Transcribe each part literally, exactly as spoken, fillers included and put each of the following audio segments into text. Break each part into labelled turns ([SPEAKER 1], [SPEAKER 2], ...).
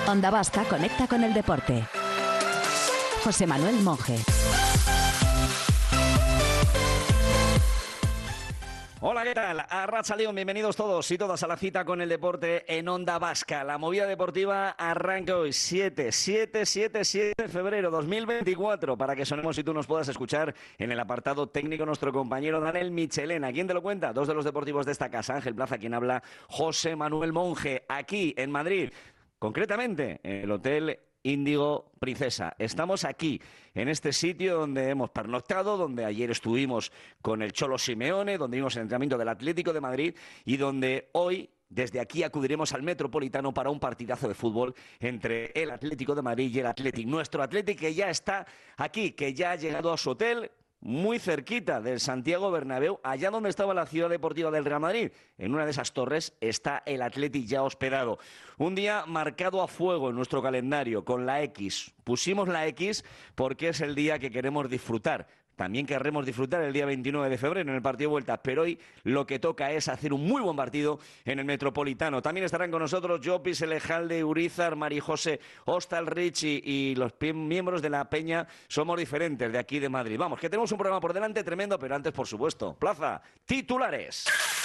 [SPEAKER 1] Onda Vasca conecta con el deporte. José Manuel Monge.
[SPEAKER 2] Hola, ¿qué tal? Arratsaldeon, bienvenidos todos y todas a la cita con el deporte en Onda Vasca. La movida deportiva arranca hoy, siete, siete, siete, siete de febrero dos mil veinticuatro, para que sonemos y tú nos puedas escuchar en el apartado técnico nuestro compañero Daniel Michelena. ¿Quién te lo cuenta? Dos de los deportivos de esta casa, Ángel Plaza, quien habla, José Manuel Monge, aquí en Madrid, concretamente en el Hotel Índigo Princesa. Estamos aquí, en este sitio donde hemos pernoctado, donde ayer estuvimos con el Cholo Simeone, donde vimos el entrenamiento del Atlético de Madrid y donde hoy, desde aquí, acudiremos al Metropolitano para un partidazo de fútbol entre el Atlético de Madrid y el Athletic. Nuestro Athletic, que ya está aquí, que ya ha llegado a su hotel, muy cerquita del Santiago Bernabéu, allá donde estaba la ciudad deportiva del Real Madrid. En una de esas torres está el Athletic ya hospedado. Un día marcado a fuego en nuestro calendario con la X. Pusimos la X porque es el día que queremos disfrutar. También querremos disfrutar el día veintinueve de febrero en el partido de vuelta, pero hoy lo que toca es hacer un muy buen partido en el Metropolitano. También estarán con nosotros Jopis, Elejalde, Urizar, Marijose, Ostalrich y, y los miembros de la Peña Somos Diferentes de aquí de Madrid. Vamos, que tenemos un programa por delante tremendo, pero antes, por supuesto, Plaza, titulares.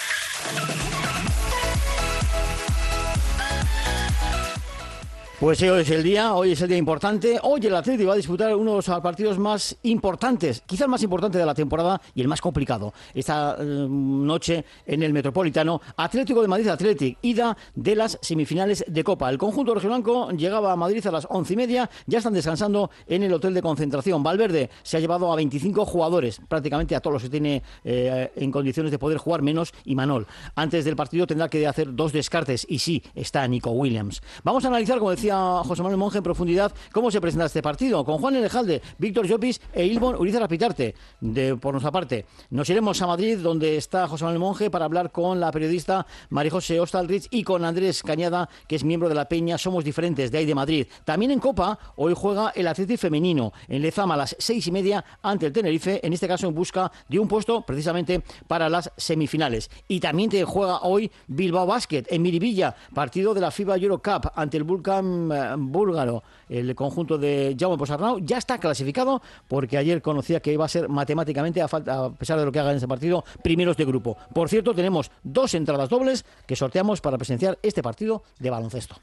[SPEAKER 3] Pues hoy es el día, hoy es el día importante. Hoy el Atlético va a disputar uno de los partidos más importantes, quizás el más importante de la temporada y el más complicado. Esta eh, noche en el Metropolitano, Atlético de Madrid Athletic, ida de las semifinales de Copa. El conjunto rojiblanco llegaba a Madrid a las once y media, ya están descansando en el hotel de concentración. Valverde se ha llevado a veinticinco jugadores, prácticamente a todos los que tiene eh, en condiciones de poder jugar, menos Imanol. Antes del partido tendrá que hacer dos descartes y sí, está Nico Williams. Vamos a analizar, como decía José Manuel Monge, en profundidad cómo se presenta este partido, con Juan Elejalde, Víctor Jopis e Ilbon Urizar Apitarte. De, por nuestra parte, nos iremos a Madrid, donde está José Manuel Monge, para hablar con la periodista Marijose Ostalrich y con Andrés Cañada, que es miembro de la Peña Somos Diferentes, de ahí de Madrid. También en Copa, hoy juega el Athletic femenino en Lezama a las seis y media ante el Tenerife, en este caso en busca de un puesto precisamente para las semifinales. Y también te juega hoy Bilbao Basket en Miribilla, partido de la FIBA Eurocup ante el Vulcan búlgaro. El conjunto de Jaume Posarnau ya está clasificado porque ayer conocía que iba a ser matemáticamente, a, falta, a pesar de lo que haga en ese partido, primeros de grupo. Por cierto, tenemos dos entradas dobles que sorteamos para presenciar este partido de baloncesto.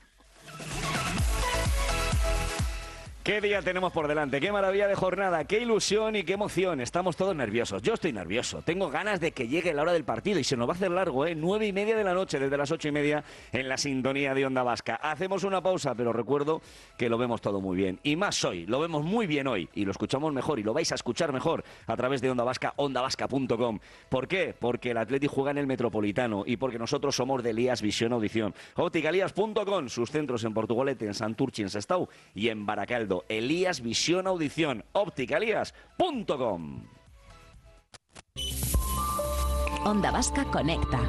[SPEAKER 2] ¿Qué día tenemos por delante? ¡Qué maravilla de jornada! ¡Qué ilusión y qué emoción! Estamos todos nerviosos. Yo estoy nervioso. Tengo ganas de que llegue la hora del partido y se nos va a hacer largo, ¿eh? Nueve y media de la noche, desde las ocho y media, en la sintonía de Onda Vasca. Hacemos una pausa, pero recuerdo que lo vemos todo muy bien. Y más hoy. Lo vemos muy bien hoy. Y lo escuchamos mejor y lo vais a escuchar mejor a través de Onda Vasca, onda vasca punto com. ¿Por qué? Porque el Athletic juega en el Metropolitano y porque nosotros somos de Elías Visión Audición. óptica elías punto com. Sus centros en Portugalete, en Santurchi, en Sestao y en Baracaldo. Elías Visión Audición, óptica elías punto com.
[SPEAKER 1] Onda Vasca conecta.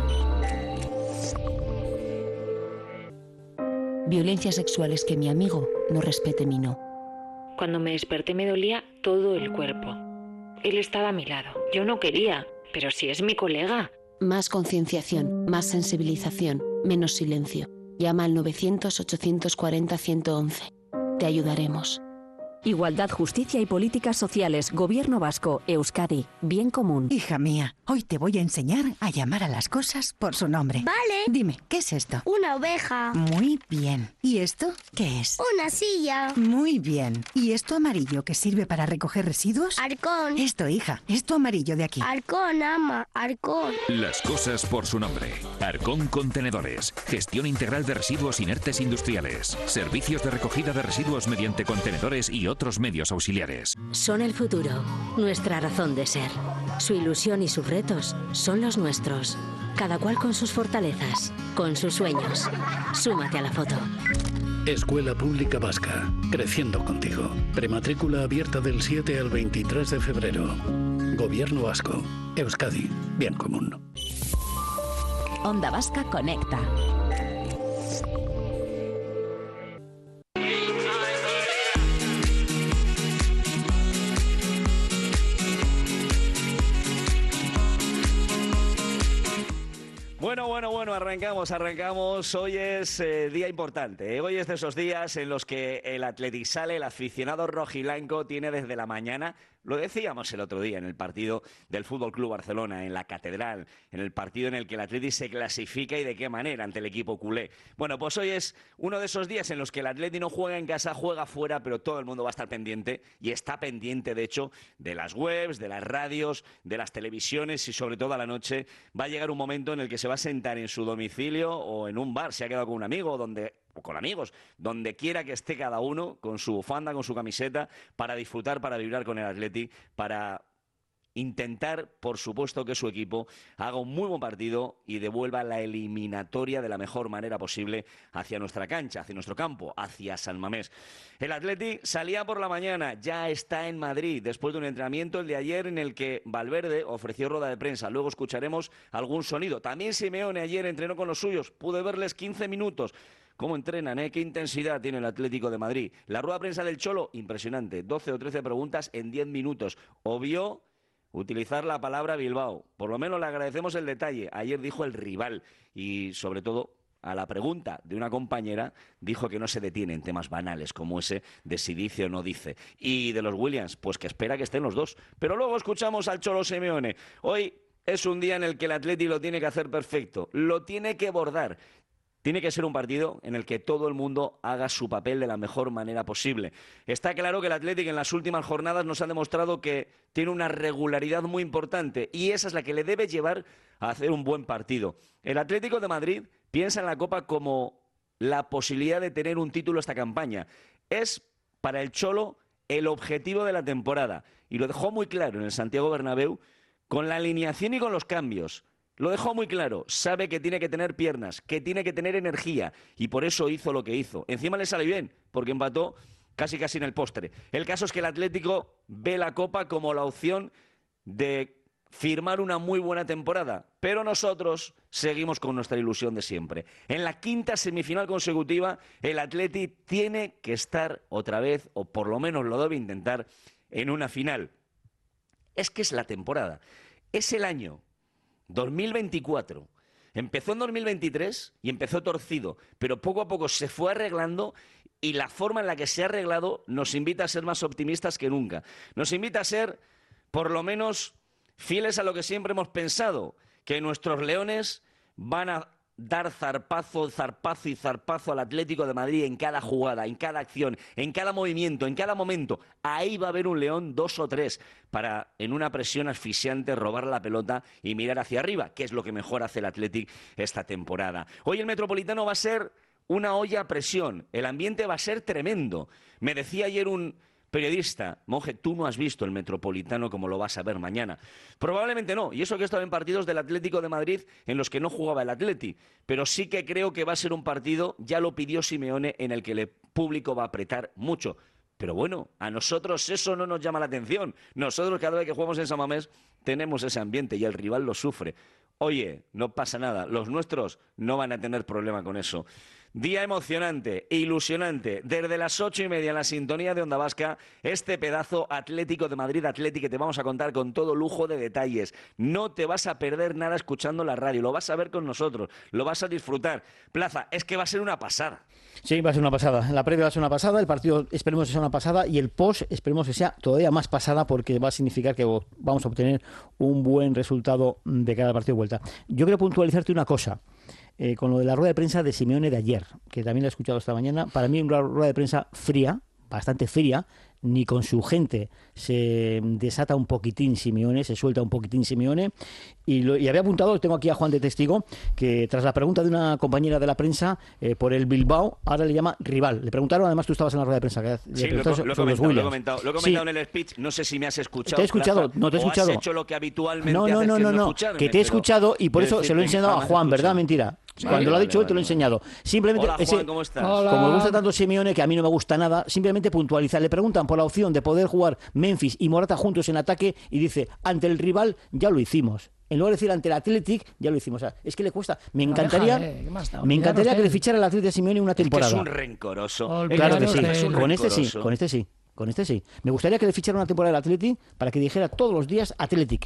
[SPEAKER 4] Violencia sexual es que mi amigo no respete mi no.
[SPEAKER 5] Cuando me desperté me dolía todo el cuerpo. Él estaba a mi lado. Yo no quería, pero si es mi colega.
[SPEAKER 4] Más concienciación, más sensibilización, menos silencio. Llama al novecientos, ochocientos cuarenta, ciento once. Te ayudaremos.
[SPEAKER 1] Igualdad, Justicia y Políticas Sociales, Gobierno Vasco, Euskadi, Bien Común.
[SPEAKER 6] Hija mía, hoy te voy a enseñar a llamar a las cosas por su nombre.
[SPEAKER 7] Vale.
[SPEAKER 6] Dime, ¿qué es esto?
[SPEAKER 7] Una oveja.
[SPEAKER 6] Muy bien. ¿Y esto qué es?
[SPEAKER 7] Una silla.
[SPEAKER 6] Muy bien. ¿Y esto amarillo que sirve para recoger residuos?
[SPEAKER 7] Arcón.
[SPEAKER 6] Esto, hija, esto amarillo de aquí.
[SPEAKER 7] Arcón, ama, Arcón.
[SPEAKER 8] Las cosas por su nombre. Arcón Contenedores. Gestión integral de residuos inertes industriales. Servicios de recogida de residuos mediante contenedores y otros medios auxiliares.
[SPEAKER 9] Son el futuro, nuestra razón de ser. Su ilusión y sus retos son los nuestros. Cada cual con sus fortalezas, con sus sueños. Súmate a la foto.
[SPEAKER 10] Escuela Pública Vasca, creciendo contigo. Prematrícula abierta del siete al veintitrés de febrero. Gobierno Vasco, Euskadi, Bien Común.
[SPEAKER 1] Onda Vasca conecta.
[SPEAKER 2] Bueno, bueno, bueno. Bueno, arrancamos, arrancamos. Hoy es eh, día importante. ¿eh? Hoy es de esos días en los que el Athletic sale, el aficionado rojiblanco tiene desde la mañana, lo decíamos el otro día en el partido del Fútbol Club Barcelona, en la Catedral, en el partido en el que el Athletic se clasifica y de qué manera ante el equipo culé. Bueno, pues hoy es uno de esos días en los que el Athletic no juega en casa, juega fuera, pero todo el mundo va a estar pendiente y está pendiente, de hecho, de las webs, de las radios, de las televisiones y sobre todo a la noche va a llegar un momento en el que se va a sentar en su domicilio o en un bar, se ha quedado con un amigo, donde o con amigos, donde quiera que esté cada uno, con su bufanda, con su camiseta, para disfrutar, para vibrar con el Athletic, para intentar, por supuesto, que su equipo haga un muy buen partido y devuelva la eliminatoria de la mejor manera posible hacia nuestra cancha, hacia nuestro campo, hacia San Mamés. El Athletic salía por la mañana, ya está en Madrid, después de un entrenamiento, el de ayer, en el que Valverde ofreció rueda de prensa. Luego escucharemos algún sonido. También Simeone ayer entrenó con los suyos, pude verles quince minutos. ¿Cómo entrenan, eh? ¿Qué intensidad tiene el Atlético de Madrid? La rueda de prensa del Cholo, impresionante. doce o trece preguntas en diez minutos. Obvió utilizar la palabra Bilbao. Por lo menos le agradecemos el detalle. Ayer dijo el rival y, sobre todo, a la pregunta de una compañera, dijo que no se detiene en temas banales como ese de si dice o no dice. Y de los Williams, pues que espera que estén los dos. Pero luego escuchamos al Cholo Simeone. Hoy es un día en el que el Athletic lo tiene que hacer perfecto. Lo tiene que bordar. Tiene que ser un partido en el que todo el mundo haga su papel de la mejor manera posible. Está claro que el Athletic en las últimas jornadas nos ha demostrado que tiene una regularidad muy importante y esa es la que le debe llevar a hacer un buen partido. El Atlético de Madrid piensa en la Copa como la posibilidad de tener un título esta campaña. Es para el Cholo el objetivo de la temporada y lo dejó muy claro en el Santiago Bernabéu con la alineación y con los cambios. Lo dejó muy claro, sabe que tiene que tener piernas, que tiene que tener energía y por eso hizo lo que hizo. Encima le sale bien, porque empató casi casi en el postre. El caso es que el Atlético ve la Copa como la opción de firmar una muy buena temporada, pero nosotros seguimos con nuestra ilusión de siempre. En la quinta semifinal consecutiva, el Atlético tiene que estar otra vez, o por lo menos lo debe intentar, en una final. Es que es la temporada, es el año dos mil veinticuatro. Empezó en dos mil veintitrés y empezó torcido, pero poco a poco se fue arreglando y la forma en la que se ha arreglado nos invita a ser más optimistas que nunca. Nos invita a ser, por lo menos, fieles a lo que siempre hemos pensado, que nuestros leones van a dar zarpazo, zarpazo y zarpazo al Atlético de Madrid en cada jugada, en cada acción, en cada movimiento, en cada momento. Ahí va a haber un león, dos o tres, para en una presión asfixiante robar la pelota y mirar hacia arriba, que es lo que mejor hace el Athletic esta temporada. Hoy el Metropolitano va a ser una olla a presión, el ambiente va a ser tremendo. Me decía ayer un periodista: Monje, tú no has visto el Metropolitano como lo vas a ver mañana. Probablemente no, y eso que he estado en partidos del Atlético de Madrid en los que no jugaba el Atleti, pero sí que creo que va a ser un partido, ya lo pidió Simeone, en el que el público va a apretar mucho. Pero bueno, a nosotros eso no nos llama la atención. Nosotros cada vez que jugamos en San Mamés tenemos ese ambiente y el rival lo sufre. Oye, no pasa nada, los nuestros no van a tener problema con eso. Día emocionante, ilusionante, desde las ocho y media en la sintonía de Onda Vasca, este pedazo Atlético de Madrid Athletic que te vamos a contar con todo lujo de detalles. No te vas a perder nada escuchando la radio, lo vas a ver con nosotros, lo vas a disfrutar. Plaza, es que va a ser una pasada.
[SPEAKER 3] Sí, va a ser una pasada. La previa va a ser una pasada, el partido esperemos que sea una pasada y el post esperemos que sea todavía más pasada porque va a significar que vamos a obtener un buen resultado de cada partido de vuelta. Yo quiero puntualizarte una cosa. Eh, con lo de la rueda de prensa de Simeone de ayer, que también la he escuchado esta mañana. Para mí una rueda de prensa fría, bastante fría, ni con su gente se desata un poquitín Simeone, se suelta un poquitín Simeone, y, lo, y había apuntado, tengo aquí a Juan de testigo, que tras la pregunta de una compañera de la prensa eh, por el Bilbao, ahora le llama rival. Le preguntaron, además tú estabas en la rueda de prensa, que
[SPEAKER 2] sí, lo, lo, lo, he comentado, lo he comentado, lo he comentado sí. en el speech, no sé si me has escuchado.
[SPEAKER 3] Te he escuchado,
[SPEAKER 2] Plaza,
[SPEAKER 3] no te he escuchado.
[SPEAKER 2] ¿O has hecho lo que habitualmente
[SPEAKER 3] no, no,
[SPEAKER 2] haces,
[SPEAKER 3] no,
[SPEAKER 2] que
[SPEAKER 3] no,
[SPEAKER 2] es no,
[SPEAKER 3] no,
[SPEAKER 2] escucharme,
[SPEAKER 3] que te he escuchado y por eso se lo he enseñado a Juan, ¿verdad? Mentira. Cuando vale, lo ha dicho
[SPEAKER 2] vale,
[SPEAKER 3] él, te lo he enseñado. Simplemente,
[SPEAKER 2] Hola,
[SPEAKER 3] ese,
[SPEAKER 2] Juan, ¿cómo estás?
[SPEAKER 3] Hola. Como me gusta tanto Simeone, que a mí no me gusta nada, simplemente puntualizar. Le preguntan por la opción de poder jugar Memphis y Morata juntos en ataque y dice, ante el rival ya lo hicimos. En lugar de decir ante el Athletic, ya lo hicimos. O sea, es que le cuesta. Me encantaría, no, déjale, me, me encantaría que le fichara el Athletic a Simeone una temporada.
[SPEAKER 2] Es que es un rencoroso.
[SPEAKER 3] Oh, claro que sí. Es un con rencoroso. este sí, con este sí. Con este sí. Me gustaría que le fichara una temporada del Athletic para que dijera todos los días Athletic.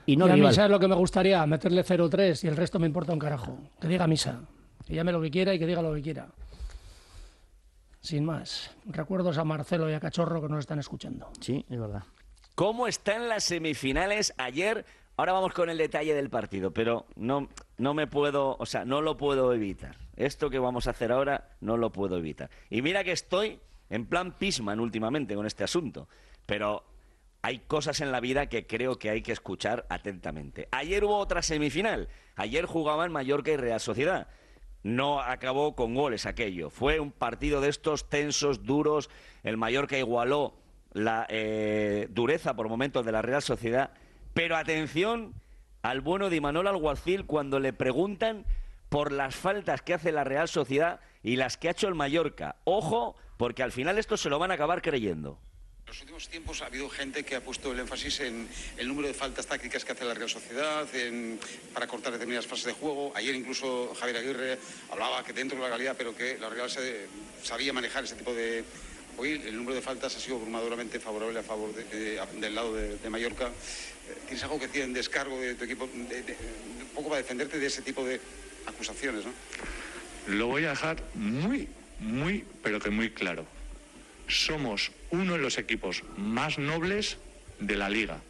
[SPEAKER 3] y no
[SPEAKER 11] y a
[SPEAKER 3] rival.
[SPEAKER 11] mí, ¿sabes lo que me gustaría? Meterle cero tres y el resto me importa un carajo. Que diga misa, que llame lo que quiera y que diga lo que quiera. Sin más. Recuerdos a Marcelo y a Cachorro que nos están escuchando.
[SPEAKER 3] Sí, es verdad.
[SPEAKER 2] ¿Cómo están las semifinales ayer? Ahora vamos con el detalle del partido, pero no, no me puedo, o sea, no lo puedo evitar. Esto que vamos a hacer ahora no lo puedo evitar. Y mira que estoy en plan Pisman últimamente con este asunto, pero hay cosas en la vida que creo que hay que escuchar atentamente. Ayer hubo otra semifinal. Ayer jugaban Mallorca y Real Sociedad. No acabó con goles aquello. Fue un partido de estos tensos, duros. El Mallorca igualó la eh, dureza por momentos de la Real Sociedad. Pero atención al bueno de Imanol Alguacil cuando le preguntan por las faltas que hace la Real Sociedad y las que ha hecho el Mallorca. Ojo, porque al final esto se lo van a acabar creyendo.
[SPEAKER 12] En los últimos tiempos ha habido gente que ha puesto el énfasis en el número de faltas tácticas que hace la Real Sociedad en, para cortar determinadas fases de juego. Ayer incluso Javier Aguirre hablaba que dentro de la realidad, pero que la Real se, sabía manejar ese tipo de... Hoy el número de faltas ha sido abrumadoramente favorable a favor de, de, del lado de, de Mallorca. ¿Tienes algo que decir en descargo de tu equipo? De, de, un poco para defenderte de ese tipo de acusaciones, ¿no?
[SPEAKER 13] Lo voy a dejar muy, muy, pero que muy claro. Somos uno de los equipos más nobles de la Liga.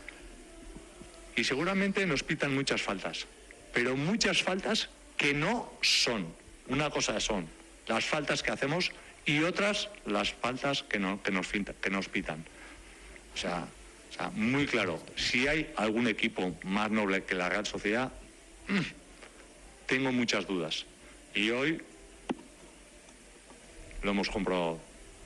[SPEAKER 13] Y seguramente nos pitan muchas faltas, pero muchas faltas que no son. Una cosa son las faltas que hacemos y otras las faltas que, no, que, nos, que nos pitan. O sea, o sea, muy claro, si hay algún equipo más noble que la Real Sociedad, mmm, tengo muchas dudas. Y hoy lo hemos comprobado.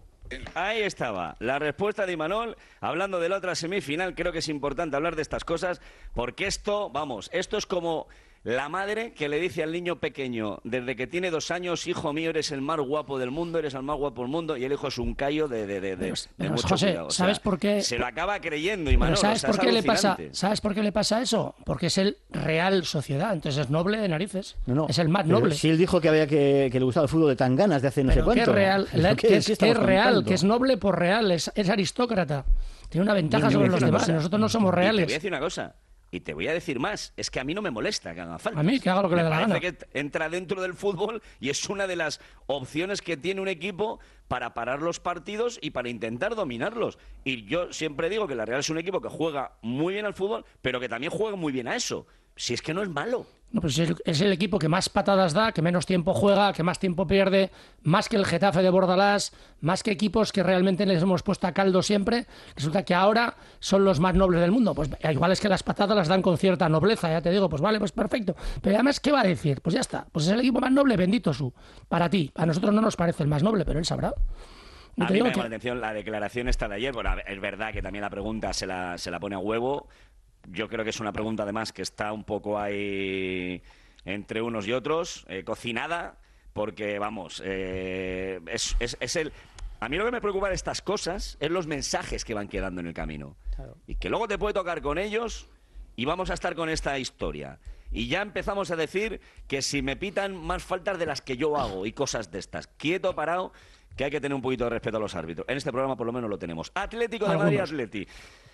[SPEAKER 2] Ahí estaba, la respuesta de Imanol, hablando de la otra semifinal. Creo que es importante hablar de estas cosas, porque esto, vamos, esto es como la madre que le dice al niño pequeño, desde que tiene dos años, hijo mío, eres el más guapo del mundo, eres el más guapo del mundo, y el hijo es un callo de, de, de, de,
[SPEAKER 11] pero,
[SPEAKER 2] de
[SPEAKER 11] pero,
[SPEAKER 2] mucho
[SPEAKER 11] José,
[SPEAKER 2] cuidado. O sea,
[SPEAKER 11] ¿sabes por qué?
[SPEAKER 2] Se lo acaba creyendo Imanol.
[SPEAKER 11] ¿Sabes,
[SPEAKER 2] o sea,
[SPEAKER 11] por qué
[SPEAKER 2] es
[SPEAKER 11] le pasa,
[SPEAKER 2] alucinante.
[SPEAKER 11] ¿Sabes por qué le pasa eso? Porque es el Real Sociedad, entonces es noble de narices.
[SPEAKER 3] No, no,
[SPEAKER 11] es el más
[SPEAKER 3] pero
[SPEAKER 11] noble.
[SPEAKER 3] Si él dijo que había que, que le gustaba el fútbol de tan ganas de hace no
[SPEAKER 11] pero
[SPEAKER 3] sé cuánto.
[SPEAKER 11] Que es real,
[SPEAKER 3] ¿Qué,
[SPEAKER 11] que es,
[SPEAKER 3] qué
[SPEAKER 11] que es real,
[SPEAKER 3] contando?
[SPEAKER 11] que es noble por real, es, es aristócrata. Tiene una ventaja
[SPEAKER 2] Yo
[SPEAKER 11] sobre
[SPEAKER 2] te voy a
[SPEAKER 11] los
[SPEAKER 2] decir una
[SPEAKER 11] demás.
[SPEAKER 2] cosa.
[SPEAKER 11] Nosotros no somos
[SPEAKER 2] Y te voy a
[SPEAKER 11] reales.
[SPEAKER 2] decir una cosa. Y te voy a decir más, es que a mí no me molesta que hagan falta.
[SPEAKER 11] A mí que haga lo que
[SPEAKER 2] me
[SPEAKER 11] le dé la
[SPEAKER 2] parece
[SPEAKER 11] gana.
[SPEAKER 2] que entra dentro del fútbol y es una de las opciones que tiene un equipo para parar los partidos y para intentar dominarlos. Y yo siempre digo que la Real es un equipo que juega muy bien al fútbol, pero que también juega muy bien a eso. Si es que no es malo.
[SPEAKER 11] No, pues es el, es el equipo que más patadas da, que menos tiempo juega, que más tiempo pierde, más que el Getafe de Bordalás, más que equipos que realmente les hemos puesto a caldo siempre. Resulta que ahora son los más nobles del mundo. Pues igual es que las patadas las dan con cierta nobleza, ya te digo, pues vale, pues perfecto. Pero además, ¿qué va a decir? Pues ya está, pues es el equipo más noble, bendito su. Para ti, a nosotros no nos parece el más noble, pero él sabrá.
[SPEAKER 2] A mí me llama la atención la declaración esta de ayer. Bueno, es verdad que también la pregunta se la, se la pone a huevo. Yo creo que es una pregunta, además, que está un poco ahí entre unos y otros, eh, cocinada, porque, vamos, eh, es, es, es el... A mí lo que me preocupa de estas cosas es los mensajes que van quedando en el camino. Claro. Y que luego te puede tocar con ellos y vamos a estar con esta historia. Y ya empezamos a decir que si me pitan más faltas de las que yo hago y cosas de estas. Quieto, parado, que hay que tener un poquito de respeto a los árbitros. En este programa por lo menos lo tenemos. Atlético de Madrid, Atleti.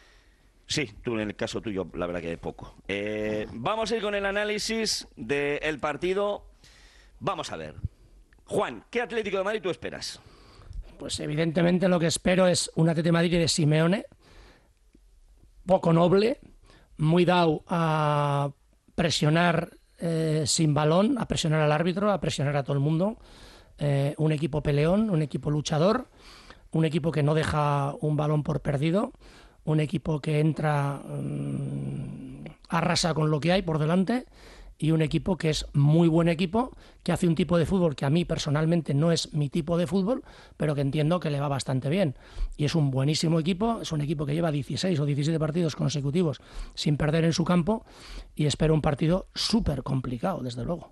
[SPEAKER 2] Sí, tú en el caso tuyo, la verdad que poco. Eh, vamos a ir con el análisis del partido. Vamos a ver. Juan, ¿qué Atlético de Madrid tú esperas?
[SPEAKER 11] Pues evidentemente lo que espero es un Atlético de Madrid de Simeone, poco noble, muy dado a presionar eh, sin balón, a presionar al árbitro, a presionar a todo el mundo. Eh, un equipo peleón, un equipo luchador, un equipo que no deja un balón por perdido, un equipo que entra, mmm, arrasa con lo que hay por delante, y un equipo que es muy buen equipo, que hace un tipo de fútbol que a mí personalmente no es mi tipo de fútbol, pero que entiendo que le va bastante bien. Y es un buenísimo equipo, es un equipo que lleva dieciséis o diecisiete partidos consecutivos sin perder en su campo, y espero un partido súper complicado, desde luego.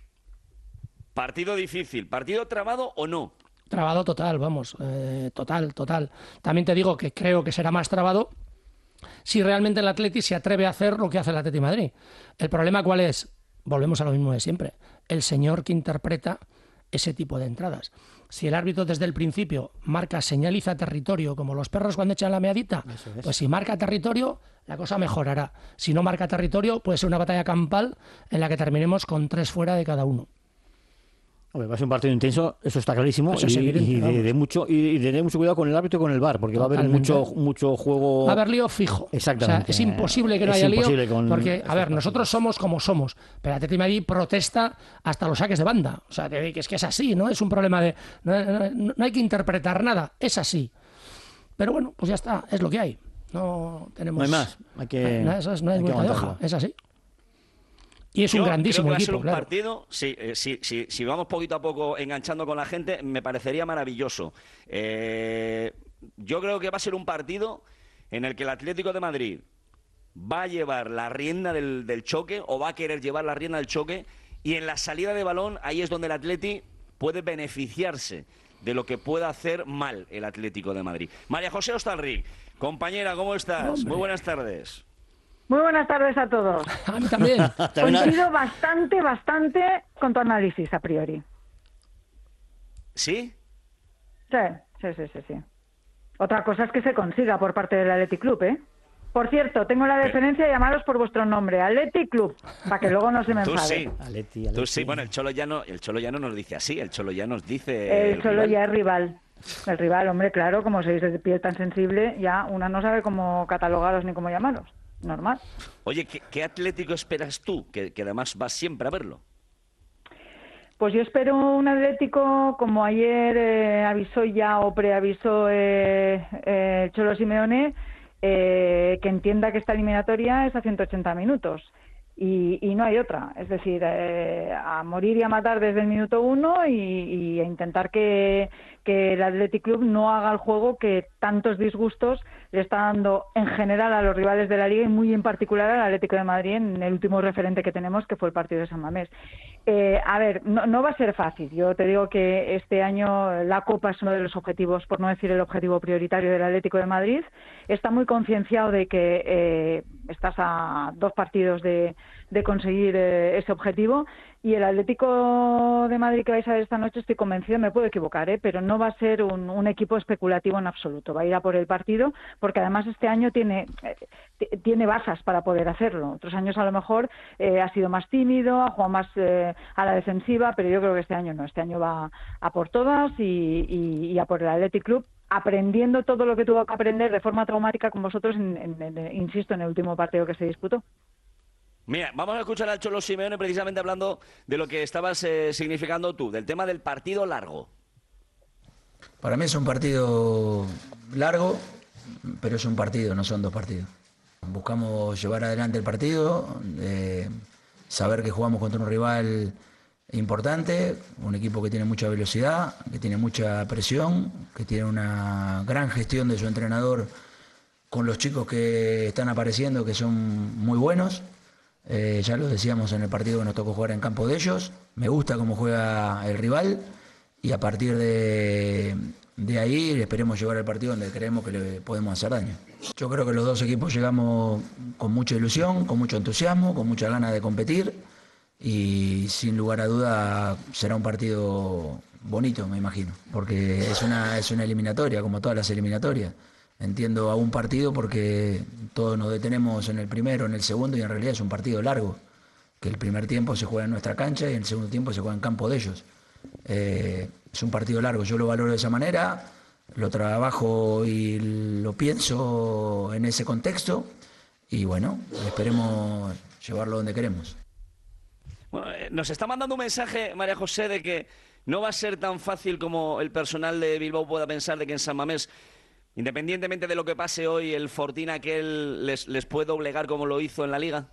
[SPEAKER 2] Partido difícil, partido trabado o no.
[SPEAKER 11] Trabado total, vamos, eh, total, total. También te digo que creo que será más trabado si realmente el Atleti se atreve a hacer lo que hace el Atleti de Madrid. El problema, ¿cuál es? Volvemos a lo mismo de siempre. El señor que interpreta ese tipo de entradas. Si el árbitro desde el principio marca, señaliza territorio, como los perros cuando echan la meadita, pues si marca territorio, la cosa mejorará. Si no marca territorio, puede ser una batalla campal en la que terminemos con tres fuera de cada uno.
[SPEAKER 3] Hombre, va a ser un partido intenso, eso está clarísimo,
[SPEAKER 11] Eso es
[SPEAKER 3] y,
[SPEAKER 11] evidente,
[SPEAKER 3] y de, de mucho y de tener mucho cuidado con el árbitro y con el V A R, porque Totalmente. va a haber mucho mucho juego.
[SPEAKER 11] Va a haber lío fijo.
[SPEAKER 3] Exactamente.
[SPEAKER 11] O sea, es imposible que no
[SPEAKER 3] es
[SPEAKER 11] haya lío,
[SPEAKER 3] con...
[SPEAKER 11] porque, a ver, nosotros somos como somos, pero Atleti Madrid protesta hasta los saques de banda. O sea, que es que es así, ¿no? Es un problema de... No, no, no hay que interpretar nada, es así. Pero bueno, pues ya está, es lo que hay. No tenemos...
[SPEAKER 3] No hay más, hay que...
[SPEAKER 11] No, eso es, no hay vuelta de hoja, es así. Y es
[SPEAKER 2] Yo
[SPEAKER 11] un grandísimo
[SPEAKER 2] creo que
[SPEAKER 11] equipo,
[SPEAKER 2] va a ser un
[SPEAKER 11] claro.
[SPEAKER 2] partido, sí, eh, sí, sí, si vamos poquito a poco enganchando con la gente, me parecería maravilloso. Eh, yo creo que va a ser un partido en el que el Atlético de Madrid va a llevar la rienda del, del choque, o va a querer llevar la rienda del choque, y en la salida de balón, ahí es donde el Atleti puede beneficiarse de lo que pueda hacer mal el Atlético de Madrid. María José Hostalric, compañera, ¿cómo estás?
[SPEAKER 14] Hombre.
[SPEAKER 2] Muy buenas tardes.
[SPEAKER 14] Muy buenas tardes a todos.
[SPEAKER 11] A mí también.
[SPEAKER 14] Coincido bastante, bastante con tu análisis a priori.
[SPEAKER 2] ¿Sí?
[SPEAKER 14] Sí, sí, sí, sí, sí. Otra cosa es que se consiga por parte del Athletic Club, ¿eh? Por cierto, tengo la deferencia de llamaros por vuestro nombre, Athletic Club, para que luego no se me
[SPEAKER 2] Tú
[SPEAKER 14] enfade.
[SPEAKER 2] sí,
[SPEAKER 3] Aleti, Aleti.
[SPEAKER 2] tú sí. Bueno, el Cholo ya no, el Cholo ya no nos dice así, el Cholo ya nos dice...
[SPEAKER 14] El Cholo
[SPEAKER 2] rival.
[SPEAKER 14] ya es rival. El rival, hombre, claro, como sois de piel tan sensible, ya una no sabe cómo catalogaros ni cómo llamaros. Normal.
[SPEAKER 2] Oye, ¿qué, qué Atlético esperas tú? Que, que además vas siempre a verlo.
[SPEAKER 14] Pues yo espero un Atlético, como ayer eh, avisó ya o preavisó eh, eh, Cholo Simeone, eh, que entienda que esta eliminatoria es a ciento ochenta minutos. Y, y no hay otra, es decir, eh, a morir y a matar desde el minuto uno y, y a intentar que, que el Athletic Club no haga el juego que tantos disgustos le está dando en general a los rivales de la Liga y muy en particular al Atlético de Madrid en el último referente que tenemos, que fue el partido de San Mamés. Eh, a ver, no, no va a ser fácil. Yo te digo que este año la Copa es uno de los objetivos, por no decir el objetivo prioritario del Atlético de Madrid. Está muy concienciado de que eh, estás a dos partidos de, de conseguir eh, ese objetivo, y el Atlético de Madrid que vais a ver esta noche, estoy convencido, me puedo equivocar, ¿eh? pero no va a ser un, un equipo especulativo en absoluto. Va a ir a por el partido, porque además este año tiene eh, tiene basas para poder hacerlo. Otros años a lo mejor eh, ha sido más tímido, ha jugado más eh, a la defensiva, pero yo creo que este año no. Este año va a por todas y, y, y a por el Athletic Club, aprendiendo todo lo que tuvo que aprender de forma traumática con vosotros, en, en, en, insisto, en el último partido que se disputó.
[SPEAKER 2] Mira, vamos a escuchar al Cholo Simeone precisamente hablando de lo que estabas eh, significando tú, del tema del partido largo.
[SPEAKER 15] Para mí es un partido largo, pero es un partido, no son dos partidos. Buscamos llevar adelante el partido, eh, saber que jugamos contra un rival importante, un equipo que tiene mucha velocidad, que tiene mucha presión, que tiene una gran gestión de su entrenador con los chicos que están apareciendo, que son muy buenos. Eh, ya lo decíamos en el partido que nos tocó jugar en campo de ellos. Me gusta cómo juega el rival y a partir de, de ahí esperemos llevar el partido donde creemos que le podemos hacer daño. Yo creo que los dos equipos llegamos con mucha ilusión, con mucho entusiasmo, con mucha ganas de competir y sin lugar a duda será un partido bonito, me imagino, porque es una, es una eliminatoria, como todas las eliminatorias. Entiendo a un partido porque todos nos detenemos en el primero, en el segundo, y en realidad es un partido largo, que el primer tiempo se juega en nuestra cancha y el segundo tiempo se juega en campo de ellos. Eh, es un partido largo, yo lo valoro de esa manera, lo trabajo y lo pienso en ese contexto y bueno, esperemos llevarlo donde queremos.
[SPEAKER 2] Bueno, eh, nos está mandando un mensaje, María José, de que no va a ser tan fácil como el personal de Bilbao pueda pensar, de que en San Mamés, independientemente de lo que pase hoy, el Fortín aquel les, les puede doblegar como lo hizo en la Liga.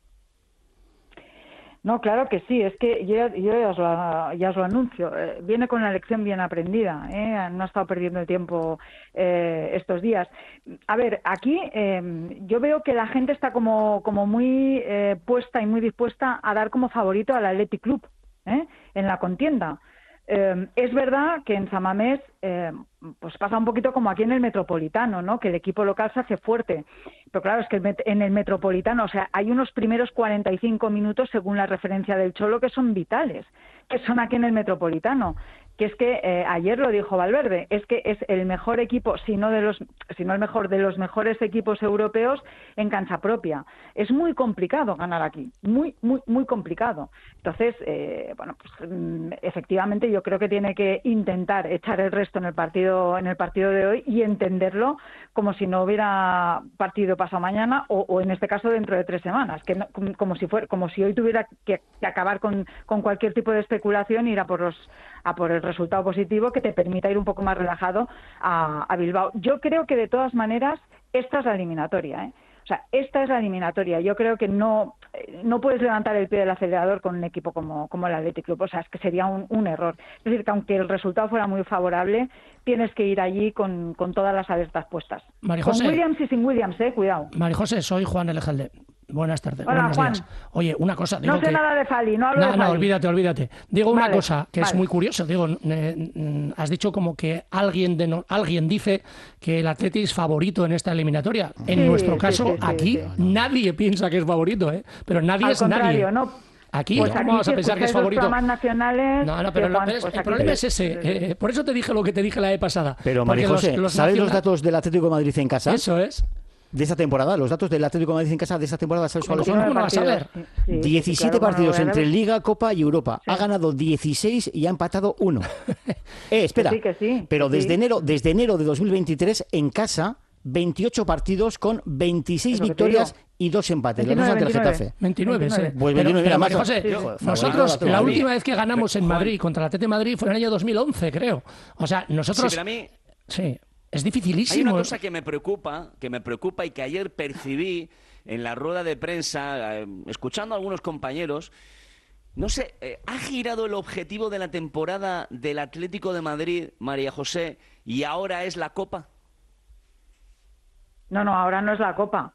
[SPEAKER 14] No, claro que sí, es que yo, yo ya, os lo, ya os lo anuncio, eh, viene con la lección bien aprendida, ¿eh? No ha estado perdiendo el tiempo eh, estos días. A ver, aquí eh, yo veo que la gente está como, como muy eh, puesta y muy dispuesta a dar como favorito al Athletic Club, ¿eh? en la contienda. Eh, es verdad que en San Mamés eh, pues pasa un poquito como aquí en el Metropolitano, ¿no? Que el equipo local se hace fuerte. Pero claro, es que en el Metropolitano, o sea, hay unos primeros cuarenta y cinco minutos, según la referencia del Cholo, que son vitales, que son aquí en el Metropolitano. Que es que eh, ayer lo dijo Valverde, es que es el mejor equipo, si no de los, si no el mejor de los mejores equipos europeos en cancha propia. Es muy complicado ganar aquí, muy, muy, muy complicado. Entonces, eh, bueno, pues efectivamente yo creo que tiene que intentar echar el resto en el partido, en el partido de hoy y entenderlo como si no hubiera partido pasado mañana o, o en este caso dentro de tres semanas, que no, como si fuera, como si hoy tuviera que, que acabar con, con cualquier tipo de especulación y ir a por los a por el resultado positivo que te permita ir un poco más relajado a, a Bilbao. Yo creo que de todas maneras esta es la eliminatoria, ¿eh? O sea, esta es la eliminatoria. Yo creo que no no puedes levantar el pie del acelerador con un equipo como, como el Athletic Club. O sea, es que sería un, un error. Es decir, que aunque el resultado fuera muy favorable, tienes que ir allí con, con todas las alertas puestas.
[SPEAKER 11] Marijose,
[SPEAKER 14] con Williams y sin Williams, eh, cuidado.
[SPEAKER 11] Marijose, soy Juan Elejalde. Buenas tardes.
[SPEAKER 14] Hola,
[SPEAKER 11] buenos
[SPEAKER 14] Juan.
[SPEAKER 11] días. Oye, una cosa. Digo
[SPEAKER 14] no sé
[SPEAKER 11] que...
[SPEAKER 14] nada de Fali, no hablo
[SPEAKER 11] no,
[SPEAKER 14] de Fali.
[SPEAKER 11] No, olvídate, olvídate. Digo una
[SPEAKER 14] vale,
[SPEAKER 11] cosa que
[SPEAKER 14] vale.
[SPEAKER 11] es muy curiosa. Digo, eh, has dicho como que alguien de no, alguien dice que el Atleti es favorito en esta eliminatoria. En
[SPEAKER 14] sí,
[SPEAKER 11] nuestro
[SPEAKER 14] sí,
[SPEAKER 11] caso,
[SPEAKER 14] sí, sí,
[SPEAKER 11] aquí
[SPEAKER 14] sí, sí.
[SPEAKER 11] nadie piensa que es favorito, ¿eh? Pero nadie
[SPEAKER 14] Al
[SPEAKER 11] es
[SPEAKER 14] contrario,
[SPEAKER 11] nadie.
[SPEAKER 14] ¿no?
[SPEAKER 11] Aquí
[SPEAKER 14] pues
[SPEAKER 11] no
[SPEAKER 14] aquí
[SPEAKER 11] vamos a
[SPEAKER 14] si
[SPEAKER 11] pensar que es
[SPEAKER 14] escucháis los
[SPEAKER 11] favorito.
[SPEAKER 14] programas nacionales,
[SPEAKER 11] No, no, pero
[SPEAKER 14] que,
[SPEAKER 11] lo-
[SPEAKER 14] Juan,
[SPEAKER 11] pero es-
[SPEAKER 14] pues
[SPEAKER 11] el
[SPEAKER 14] aquí
[SPEAKER 11] problema
[SPEAKER 14] tenéis.
[SPEAKER 11] es ese. Eh, por eso te dije lo que te dije la vez pasada.
[SPEAKER 3] Pero,
[SPEAKER 11] Porque
[SPEAKER 3] María José,
[SPEAKER 11] los- los
[SPEAKER 3] ¿sabes los
[SPEAKER 11] nacional-
[SPEAKER 3] datos del Atlético de Madrid en casa?
[SPEAKER 11] Eso es.
[SPEAKER 3] De esta temporada, los datos del Atlético de Madrid en casa de esta temporada, ¿sabes cuáles
[SPEAKER 11] ¿Cómo
[SPEAKER 3] son?
[SPEAKER 11] no lo vas a ver?
[SPEAKER 14] Sí, sí,
[SPEAKER 3] diecisiete
[SPEAKER 14] claro, ¿cómo no lo
[SPEAKER 3] partidos
[SPEAKER 14] voy a
[SPEAKER 3] entre
[SPEAKER 14] ver?
[SPEAKER 3] Liga, Copa y Europa. Ha ganado dieciséis y ha empatado uno. eh, espera.
[SPEAKER 14] Que sí, que sí,
[SPEAKER 3] Pero
[SPEAKER 14] que
[SPEAKER 3] desde
[SPEAKER 14] sí.
[SPEAKER 3] enero, desde enero de dos mil veintitrés en casa, veintiocho partidos con veintiséis
[SPEAKER 14] Es lo que te
[SPEAKER 3] victorias
[SPEAKER 14] digo.
[SPEAKER 3] y dos empates. Los
[SPEAKER 14] veintinueve,
[SPEAKER 3] dos ante el
[SPEAKER 14] veintinueve.
[SPEAKER 3] Getafe.
[SPEAKER 11] veintinueve, sí.
[SPEAKER 3] Pues
[SPEAKER 11] Pero-
[SPEAKER 3] veintinueve,
[SPEAKER 11] pero,
[SPEAKER 3] mira,
[SPEAKER 11] María
[SPEAKER 3] más-
[SPEAKER 11] José,
[SPEAKER 3] Sí, joder,
[SPEAKER 11] nosotros
[SPEAKER 3] favorito
[SPEAKER 11] la
[SPEAKER 3] Madrid.
[SPEAKER 11] última vez que ganamos en
[SPEAKER 2] Juan.
[SPEAKER 11] Madrid contra el Atlético de Madrid fue en el año dos mil once, creo. O sea, nosotros...
[SPEAKER 2] Sí, pero a mí
[SPEAKER 11] Sí, es
[SPEAKER 2] hay
[SPEAKER 11] dificilísimo.
[SPEAKER 2] una cosa que me preocupa, que me preocupa y que ayer percibí en la rueda de prensa, eh, escuchando a algunos compañeros. No sé, eh, ¿ha girado el objetivo de la temporada del Atlético de Madrid, María José, y ahora es la Copa?
[SPEAKER 14] No, no, ahora no es la Copa.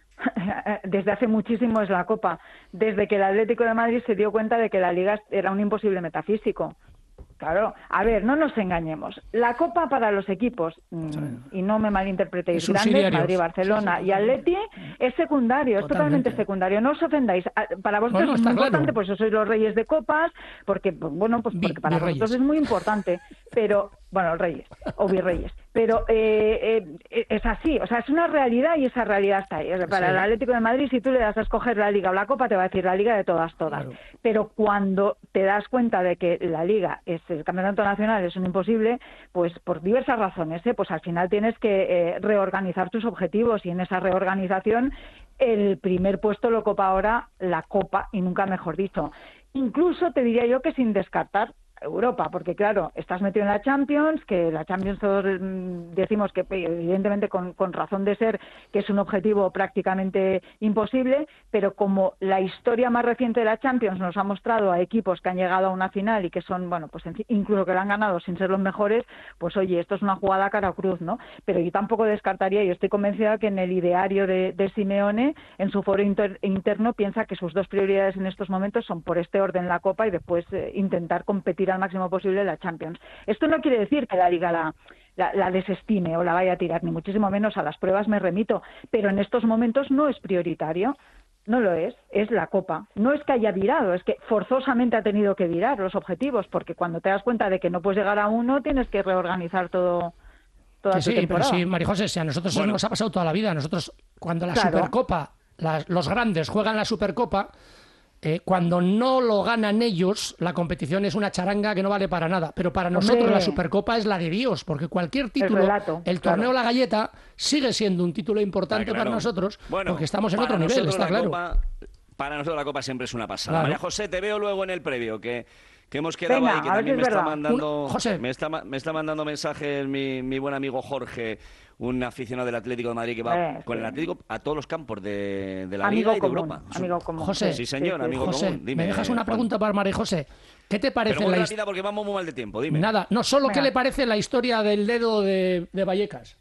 [SPEAKER 14] Desde hace muchísimo es la Copa. Desde que el Atlético de Madrid se dio cuenta de que la Liga era un imposible metafísico. Claro, a ver, no nos engañemos. La Copa para los equipos, mmm, y no me malinterpretéis,
[SPEAKER 11] Es
[SPEAKER 14] grandes,
[SPEAKER 11] subsidiarios.
[SPEAKER 14] Madrid, Barcelona
[SPEAKER 11] Sí, sí,
[SPEAKER 14] y Atleti, es secundario, es
[SPEAKER 11] Totalmente.
[SPEAKER 14] totalmente secundario. No os ofendáis. Ah, Para vosotros
[SPEAKER 11] No, no,
[SPEAKER 14] es
[SPEAKER 11] está
[SPEAKER 14] muy
[SPEAKER 11] claro.
[SPEAKER 14] importante, pues sois los reyes de copas, porque, pues, bueno, pues
[SPEAKER 11] Vi-
[SPEAKER 14] porque para
[SPEAKER 11] virreyes.
[SPEAKER 14] vosotros es muy importante. Pero, bueno, reyes o virreyes. Pero eh, eh, es así, o sea, es una realidad y esa realidad está ahí. Para
[SPEAKER 11] Sí.
[SPEAKER 14] el Atlético de Madrid, si tú le das a escoger la Liga o la Copa, te va a decir la Liga de todas, todas.
[SPEAKER 11] Claro.
[SPEAKER 14] Pero cuando te das cuenta de que la Liga es el campeonato nacional, es un imposible, pues por diversas razones, ¿eh? Pues al final tienes que eh, reorganizar tus objetivos y en esa reorganización el primer puesto lo copa ahora la Copa y nunca mejor dicho. Incluso te diría yo que sin descartar Europa, porque claro, estás metido en la Champions, que la Champions todos mm, decimos que evidentemente con, con razón de ser que es un objetivo prácticamente imposible, pero como la historia más reciente de la Champions nos ha mostrado a equipos que han llegado a una final y que son, bueno, pues en fin, incluso que la han ganado sin ser los mejores, pues oye, esto es una jugada cara o cruz, ¿no? Pero yo tampoco descartaría, yo estoy convencida que en el ideario de, de Simeone, en su foro inter, interno, piensa que sus dos prioridades en estos momentos son por este orden la Copa y después eh, intentar competir al máximo posible en la Champions. Esto no quiere decir que la Liga la, la, la desestime o la vaya a tirar, ni muchísimo menos, a las pruebas me remito, pero en estos momentos no es prioritario, no lo es, es la Copa. No es que haya virado, es que forzosamente ha tenido que virar los objetivos, porque cuando te das cuenta de que no puedes llegar a uno, tienes que reorganizar todo. Toda
[SPEAKER 11] Que
[SPEAKER 14] tu
[SPEAKER 11] sí, pero
[SPEAKER 14] temporada.
[SPEAKER 11] sí, María José, si a nosotros eso
[SPEAKER 2] Bueno.
[SPEAKER 11] nos ha pasado toda la vida. Nosotros, cuando la
[SPEAKER 14] Claro.
[SPEAKER 11] Supercopa, las- los grandes juegan la Supercopa, eh, cuando no lo ganan ellos, la competición es una charanga que no vale para nada. Pero para nosotros
[SPEAKER 14] Hombre.
[SPEAKER 11] la Supercopa es la de Dios, porque cualquier título,
[SPEAKER 14] relato,
[SPEAKER 11] el
[SPEAKER 14] claro.
[SPEAKER 11] torneo La Galleta, sigue siendo un título importante
[SPEAKER 2] Ah, claro.
[SPEAKER 11] para nosotros,
[SPEAKER 2] Bueno,
[SPEAKER 11] porque estamos en
[SPEAKER 2] para
[SPEAKER 11] otro nivel,
[SPEAKER 2] nosotros
[SPEAKER 11] está
[SPEAKER 2] la
[SPEAKER 11] claro.
[SPEAKER 2] Copa- para nosotros la Copa siempre es una pasada.
[SPEAKER 11] Claro.
[SPEAKER 2] María José, te veo luego en el previo, que, que hemos quedado
[SPEAKER 14] Venga,
[SPEAKER 2] ahí, que
[SPEAKER 14] a ver
[SPEAKER 2] también
[SPEAKER 14] si
[SPEAKER 2] me
[SPEAKER 14] es
[SPEAKER 2] está,
[SPEAKER 14] verdad.
[SPEAKER 2] mandando,
[SPEAKER 11] Un- José.
[SPEAKER 2] me, está, ma- me está mandando mensajes mi, mi buen amigo Jorge, un aficionado del Atlético de Madrid que va
[SPEAKER 14] Eh,
[SPEAKER 2] con
[SPEAKER 14] sí.
[SPEAKER 2] el Atlético a todos los campos de, de la
[SPEAKER 14] Amigo
[SPEAKER 2] Liga y de
[SPEAKER 14] común,
[SPEAKER 2] Europa. Es un-
[SPEAKER 14] amigo común.
[SPEAKER 11] José.
[SPEAKER 2] Sí, señor,
[SPEAKER 14] Sí, sí.
[SPEAKER 2] amigo
[SPEAKER 11] José,
[SPEAKER 2] común. Dime,
[SPEAKER 11] me dejas una
[SPEAKER 2] Juan.
[SPEAKER 11] pregunta para María José. ¿Qué te parece
[SPEAKER 2] Pero muy
[SPEAKER 11] la his-
[SPEAKER 2] rápida porque vamos muy mal de tiempo, dime.
[SPEAKER 11] Nada, no solo qué
[SPEAKER 14] Venga.
[SPEAKER 11] le parece la historia del dedo de, de Vallecas.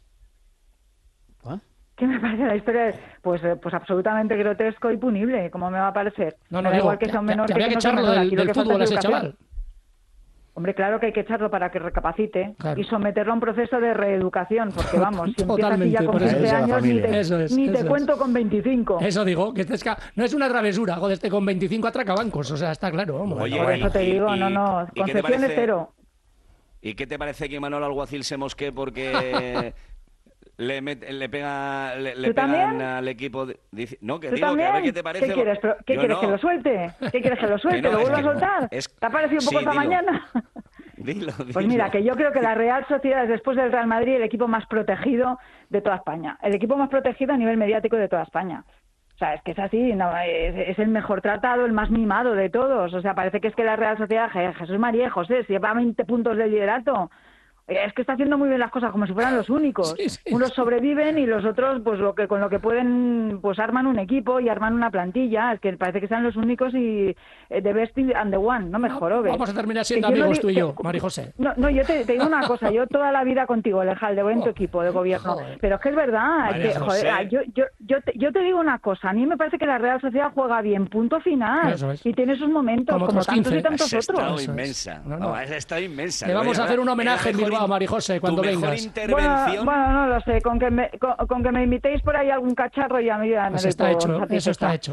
[SPEAKER 14] ¿Qué me parece la historia? de- Pues, eh, pues absolutamente grotesco y punible, como me va a parecer.
[SPEAKER 11] No,
[SPEAKER 14] Me
[SPEAKER 11] no,
[SPEAKER 14] da
[SPEAKER 11] digo,
[SPEAKER 14] igual que
[SPEAKER 11] que,
[SPEAKER 14] sea un
[SPEAKER 11] que-
[SPEAKER 14] menor
[SPEAKER 11] que había que
[SPEAKER 14] no sea
[SPEAKER 11] echarlo
[SPEAKER 14] menor,
[SPEAKER 11] del,
[SPEAKER 14] aquí lo
[SPEAKER 11] del
[SPEAKER 14] que falta
[SPEAKER 11] fútbol a
[SPEAKER 14] es
[SPEAKER 11] ese
[SPEAKER 14] educación.
[SPEAKER 11] chaval.
[SPEAKER 14] Hombre, claro que hay que echarlo para que recapacite
[SPEAKER 11] Claro.
[SPEAKER 14] y someterlo a un proceso de reeducación, porque vamos, si empieza así
[SPEAKER 11] Totalmente,
[SPEAKER 14] ya con
[SPEAKER 11] por eso.
[SPEAKER 14] quince
[SPEAKER 3] Esa es la
[SPEAKER 14] años, ni
[SPEAKER 3] familia.
[SPEAKER 14] te,
[SPEAKER 11] Eso es,
[SPEAKER 14] ni
[SPEAKER 11] eso
[SPEAKER 14] te
[SPEAKER 11] es.
[SPEAKER 14] cuento con veinticinco.
[SPEAKER 11] Eso digo, que este es ca- no es una travesura, joder, este con veinticinco atraca bancos, o sea, está claro, vamos.
[SPEAKER 2] Oye,
[SPEAKER 14] Por
[SPEAKER 2] y-
[SPEAKER 14] eso te
[SPEAKER 2] y-
[SPEAKER 14] digo,
[SPEAKER 2] y-
[SPEAKER 14] no, no,
[SPEAKER 2] ¿y qué te
[SPEAKER 14] concepción
[SPEAKER 2] parece-
[SPEAKER 14] cero.
[SPEAKER 2] ¿Y qué te parece que Manuel Alguacil se mosquee porque le, met- le pega le, le
[SPEAKER 14] ¿Tú
[SPEAKER 2] pegan
[SPEAKER 14] también?
[SPEAKER 2] al equipo? de- dice- no, que
[SPEAKER 14] ¿Tú
[SPEAKER 2] digo, que
[SPEAKER 14] también?
[SPEAKER 2] a ver qué te parece.
[SPEAKER 14] ¿Qué quieres? Pero- ¿Qué
[SPEAKER 2] Yo
[SPEAKER 14] quieres?
[SPEAKER 2] no.
[SPEAKER 14] ¿Que lo suelte? ¿Qué quieres? ¿Que lo suelte?
[SPEAKER 2] no,
[SPEAKER 14] ¿Lo
[SPEAKER 2] es
[SPEAKER 14] vuelvo a
[SPEAKER 2] que no.
[SPEAKER 14] soltar?
[SPEAKER 2] Es-
[SPEAKER 14] ¿Te ha parecido un poco
[SPEAKER 2] Sí,
[SPEAKER 14] esta
[SPEAKER 2] dilo.
[SPEAKER 14] mañana?
[SPEAKER 2] Dilo,
[SPEAKER 14] Pues
[SPEAKER 2] dilo.
[SPEAKER 14] mira, que yo creo que la Real Sociedad es, después del Real Madrid, el equipo más protegido de toda España. El equipo más protegido a nivel mediático de toda España. O sea, es que es así, no, es, es el mejor tratado, el más mimado de todos. O sea, parece que es que la Real Sociedad, Je- Jesús María José, si lleva veinte puntos de liderato. Es que está haciendo muy bien las cosas como si fueran los únicos.
[SPEAKER 11] Sí, sí,
[SPEAKER 14] Unos
[SPEAKER 11] sí.
[SPEAKER 14] sobreviven y los otros, pues lo que con lo que pueden, pues arman un equipo y arman una plantilla. Es que parece que sean los únicos y eh, the best and the one, no me jorobe.
[SPEAKER 11] Vamos a terminar siendo
[SPEAKER 14] Que yo no
[SPEAKER 11] amigos
[SPEAKER 14] digo-
[SPEAKER 11] tú y yo,
[SPEAKER 14] que-
[SPEAKER 11] Mari José.
[SPEAKER 14] No, no, yo te, te digo una cosa, yo toda la vida contigo, Lejalde, voy en tu equipo de gobierno,
[SPEAKER 11] Joder.
[SPEAKER 14] pero es que es verdad,
[SPEAKER 2] María
[SPEAKER 14] que,
[SPEAKER 2] José.
[SPEAKER 14] joder, ah, yo, yo, yo, te, yo te digo una cosa, a mí me parece que la Real Sociedad juega bien, punto final,
[SPEAKER 11] Eso es.
[SPEAKER 14] y tiene sus momentos,
[SPEAKER 11] Como
[SPEAKER 14] como,
[SPEAKER 11] otros
[SPEAKER 14] tantos y
[SPEAKER 11] quince.
[SPEAKER 14] tantos
[SPEAKER 2] Has estado
[SPEAKER 14] otros.
[SPEAKER 11] Eso es.
[SPEAKER 2] inmensa.
[SPEAKER 11] No, no.
[SPEAKER 2] No, has estado inmensa.
[SPEAKER 11] Le vamos a hacer un homenaje en Bilbao, Mari José, cuando
[SPEAKER 2] tu mejor
[SPEAKER 11] vengas.
[SPEAKER 2] intervención.
[SPEAKER 14] Bueno, bueno, no lo sé, con que, me, con, con que me invitéis por ahí algún cacharro ya me, ya me
[SPEAKER 11] Pues
[SPEAKER 14] doy
[SPEAKER 11] está
[SPEAKER 14] por
[SPEAKER 11] hecho,
[SPEAKER 14] satisfecha.
[SPEAKER 11] eso está hecho.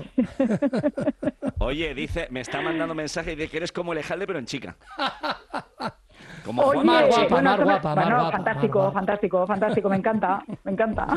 [SPEAKER 2] Oye, dice, me está mandando mensaje y dice que eres como el Ejalde, pero en chica. Como
[SPEAKER 14] Oye,
[SPEAKER 2] Juan
[SPEAKER 11] Mar
[SPEAKER 2] Manuel.
[SPEAKER 11] guapa,
[SPEAKER 14] bueno,
[SPEAKER 11] Mar
[SPEAKER 14] esto me-
[SPEAKER 11] guapa, Mar
[SPEAKER 14] bueno,
[SPEAKER 11] guapa,
[SPEAKER 14] fantástico,
[SPEAKER 11] Mar guapa.
[SPEAKER 14] fantástico, fantástico, me encanta, me encanta.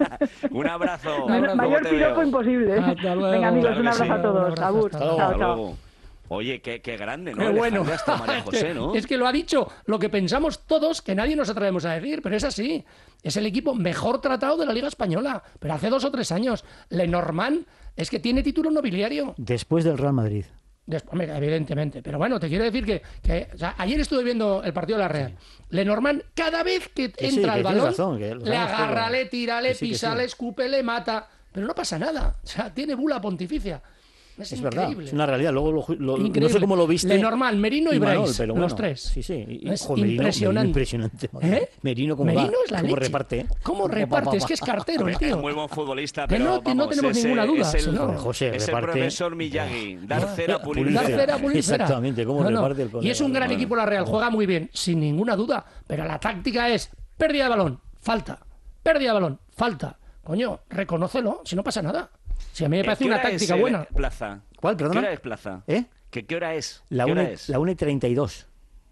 [SPEAKER 2] Un abrazo.
[SPEAKER 14] Men-
[SPEAKER 2] ¿Cómo
[SPEAKER 14] Mayor
[SPEAKER 2] te
[SPEAKER 14] piropo
[SPEAKER 2] veo?
[SPEAKER 14] imposible.
[SPEAKER 11] Hasta luego.
[SPEAKER 14] Venga, amigos,
[SPEAKER 2] Claro
[SPEAKER 14] un
[SPEAKER 2] que
[SPEAKER 14] abrazo
[SPEAKER 2] sí.
[SPEAKER 14] a todos.
[SPEAKER 11] Un abrazo,
[SPEAKER 14] Abur.
[SPEAKER 11] hasta
[SPEAKER 14] Chao,
[SPEAKER 11] luego.
[SPEAKER 2] Hasta
[SPEAKER 14] chao.
[SPEAKER 2] luego. Oye, qué, qué grande, ¿no?
[SPEAKER 11] Qué
[SPEAKER 2] El
[SPEAKER 11] bueno.
[SPEAKER 2] Ejalde hasta María José, ¿no?
[SPEAKER 11] Es que lo ha dicho lo que pensamos todos, que nadie nos atrevemos a decir, pero es así. Es el equipo mejor tratado de la Liga Española. Pero hace dos o tres años. Lenormand es que tiene título nobiliario.
[SPEAKER 3] Después del Real Madrid.
[SPEAKER 11] Después, hombre, evidentemente. Pero bueno, te quiero decir que, que o sea, ayer estuve viendo el partido de la Real. Lenormand, cada vez que
[SPEAKER 3] Que sí,
[SPEAKER 11] entra
[SPEAKER 3] que
[SPEAKER 11] el
[SPEAKER 3] tienes
[SPEAKER 11] balón,
[SPEAKER 3] razón, que lo
[SPEAKER 11] le
[SPEAKER 3] sabemos
[SPEAKER 11] agarra,
[SPEAKER 3] todo.
[SPEAKER 11] le tira, le
[SPEAKER 3] Que sí, que
[SPEAKER 11] pisa,
[SPEAKER 3] sí.
[SPEAKER 11] le escupe, le mata. Pero no pasa nada. O sea, tiene bula pontificia. Es,
[SPEAKER 3] Es
[SPEAKER 11] increíble.
[SPEAKER 3] verdad, es una realidad. Luego lo, ju- lo- no
[SPEAKER 11] Increíble.
[SPEAKER 3] sé cómo lo viste.
[SPEAKER 11] Lenormand, Merino y
[SPEAKER 3] Manol,
[SPEAKER 11] Brais,
[SPEAKER 3] pero
[SPEAKER 11] los
[SPEAKER 3] bueno,
[SPEAKER 11] tres.
[SPEAKER 3] Sí, sí. Y-
[SPEAKER 11] Es
[SPEAKER 3] ojo, Merino-
[SPEAKER 11] impresionante.
[SPEAKER 3] Merino impresionante. madre.
[SPEAKER 11] ¿Eh?
[SPEAKER 3] Merino como
[SPEAKER 11] Merino
[SPEAKER 3] da,
[SPEAKER 11] es la
[SPEAKER 3] cómo
[SPEAKER 11] leche.
[SPEAKER 3] reparte. ¿eh?
[SPEAKER 11] ¿Cómo
[SPEAKER 3] Pa, pa,
[SPEAKER 11] reparte?
[SPEAKER 3] pa,
[SPEAKER 11] Es que es
[SPEAKER 3] pa.
[SPEAKER 11] cartero el
[SPEAKER 2] Es
[SPEAKER 11] tío.
[SPEAKER 2] muy buen futbolista,
[SPEAKER 11] Que
[SPEAKER 2] pero
[SPEAKER 11] no- que no
[SPEAKER 2] vamos,
[SPEAKER 11] tenemos
[SPEAKER 2] es,
[SPEAKER 11] ninguna
[SPEAKER 2] eh,
[SPEAKER 11] duda,
[SPEAKER 2] Es el,
[SPEAKER 11] si no-
[SPEAKER 3] Joder, José,
[SPEAKER 2] es el
[SPEAKER 3] reparte.
[SPEAKER 2] profesor Miyagi. Dar cera, pulir
[SPEAKER 3] Pulir
[SPEAKER 11] Dar
[SPEAKER 2] cera.
[SPEAKER 11] cera, pulir cera.
[SPEAKER 3] Exactamente, cómo
[SPEAKER 11] No, no.
[SPEAKER 3] reparte el colega.
[SPEAKER 11] Y es un gran
[SPEAKER 3] Bueno.
[SPEAKER 11] equipo la Real, juega muy bien, sin ninguna duda. Pero la táctica es pérdida de balón, falta. Pérdida de balón, falta. Coño, reconócelo, si no pasa nada. Si a mí me
[SPEAKER 2] Eh,
[SPEAKER 11] parece
[SPEAKER 2] ¿qué
[SPEAKER 11] una
[SPEAKER 2] hora
[SPEAKER 11] táctica
[SPEAKER 2] es, eh,
[SPEAKER 11] buena.
[SPEAKER 2] Plaza?
[SPEAKER 3] ¿Cuál, perdona?
[SPEAKER 2] ¿Qué hora es Plaza?
[SPEAKER 3] ¿Eh?
[SPEAKER 2] ¿Qué, ¿Qué hora es?
[SPEAKER 3] La
[SPEAKER 2] ¿Qué hora
[SPEAKER 3] una,
[SPEAKER 2] es?
[SPEAKER 3] la una y treinta y dos.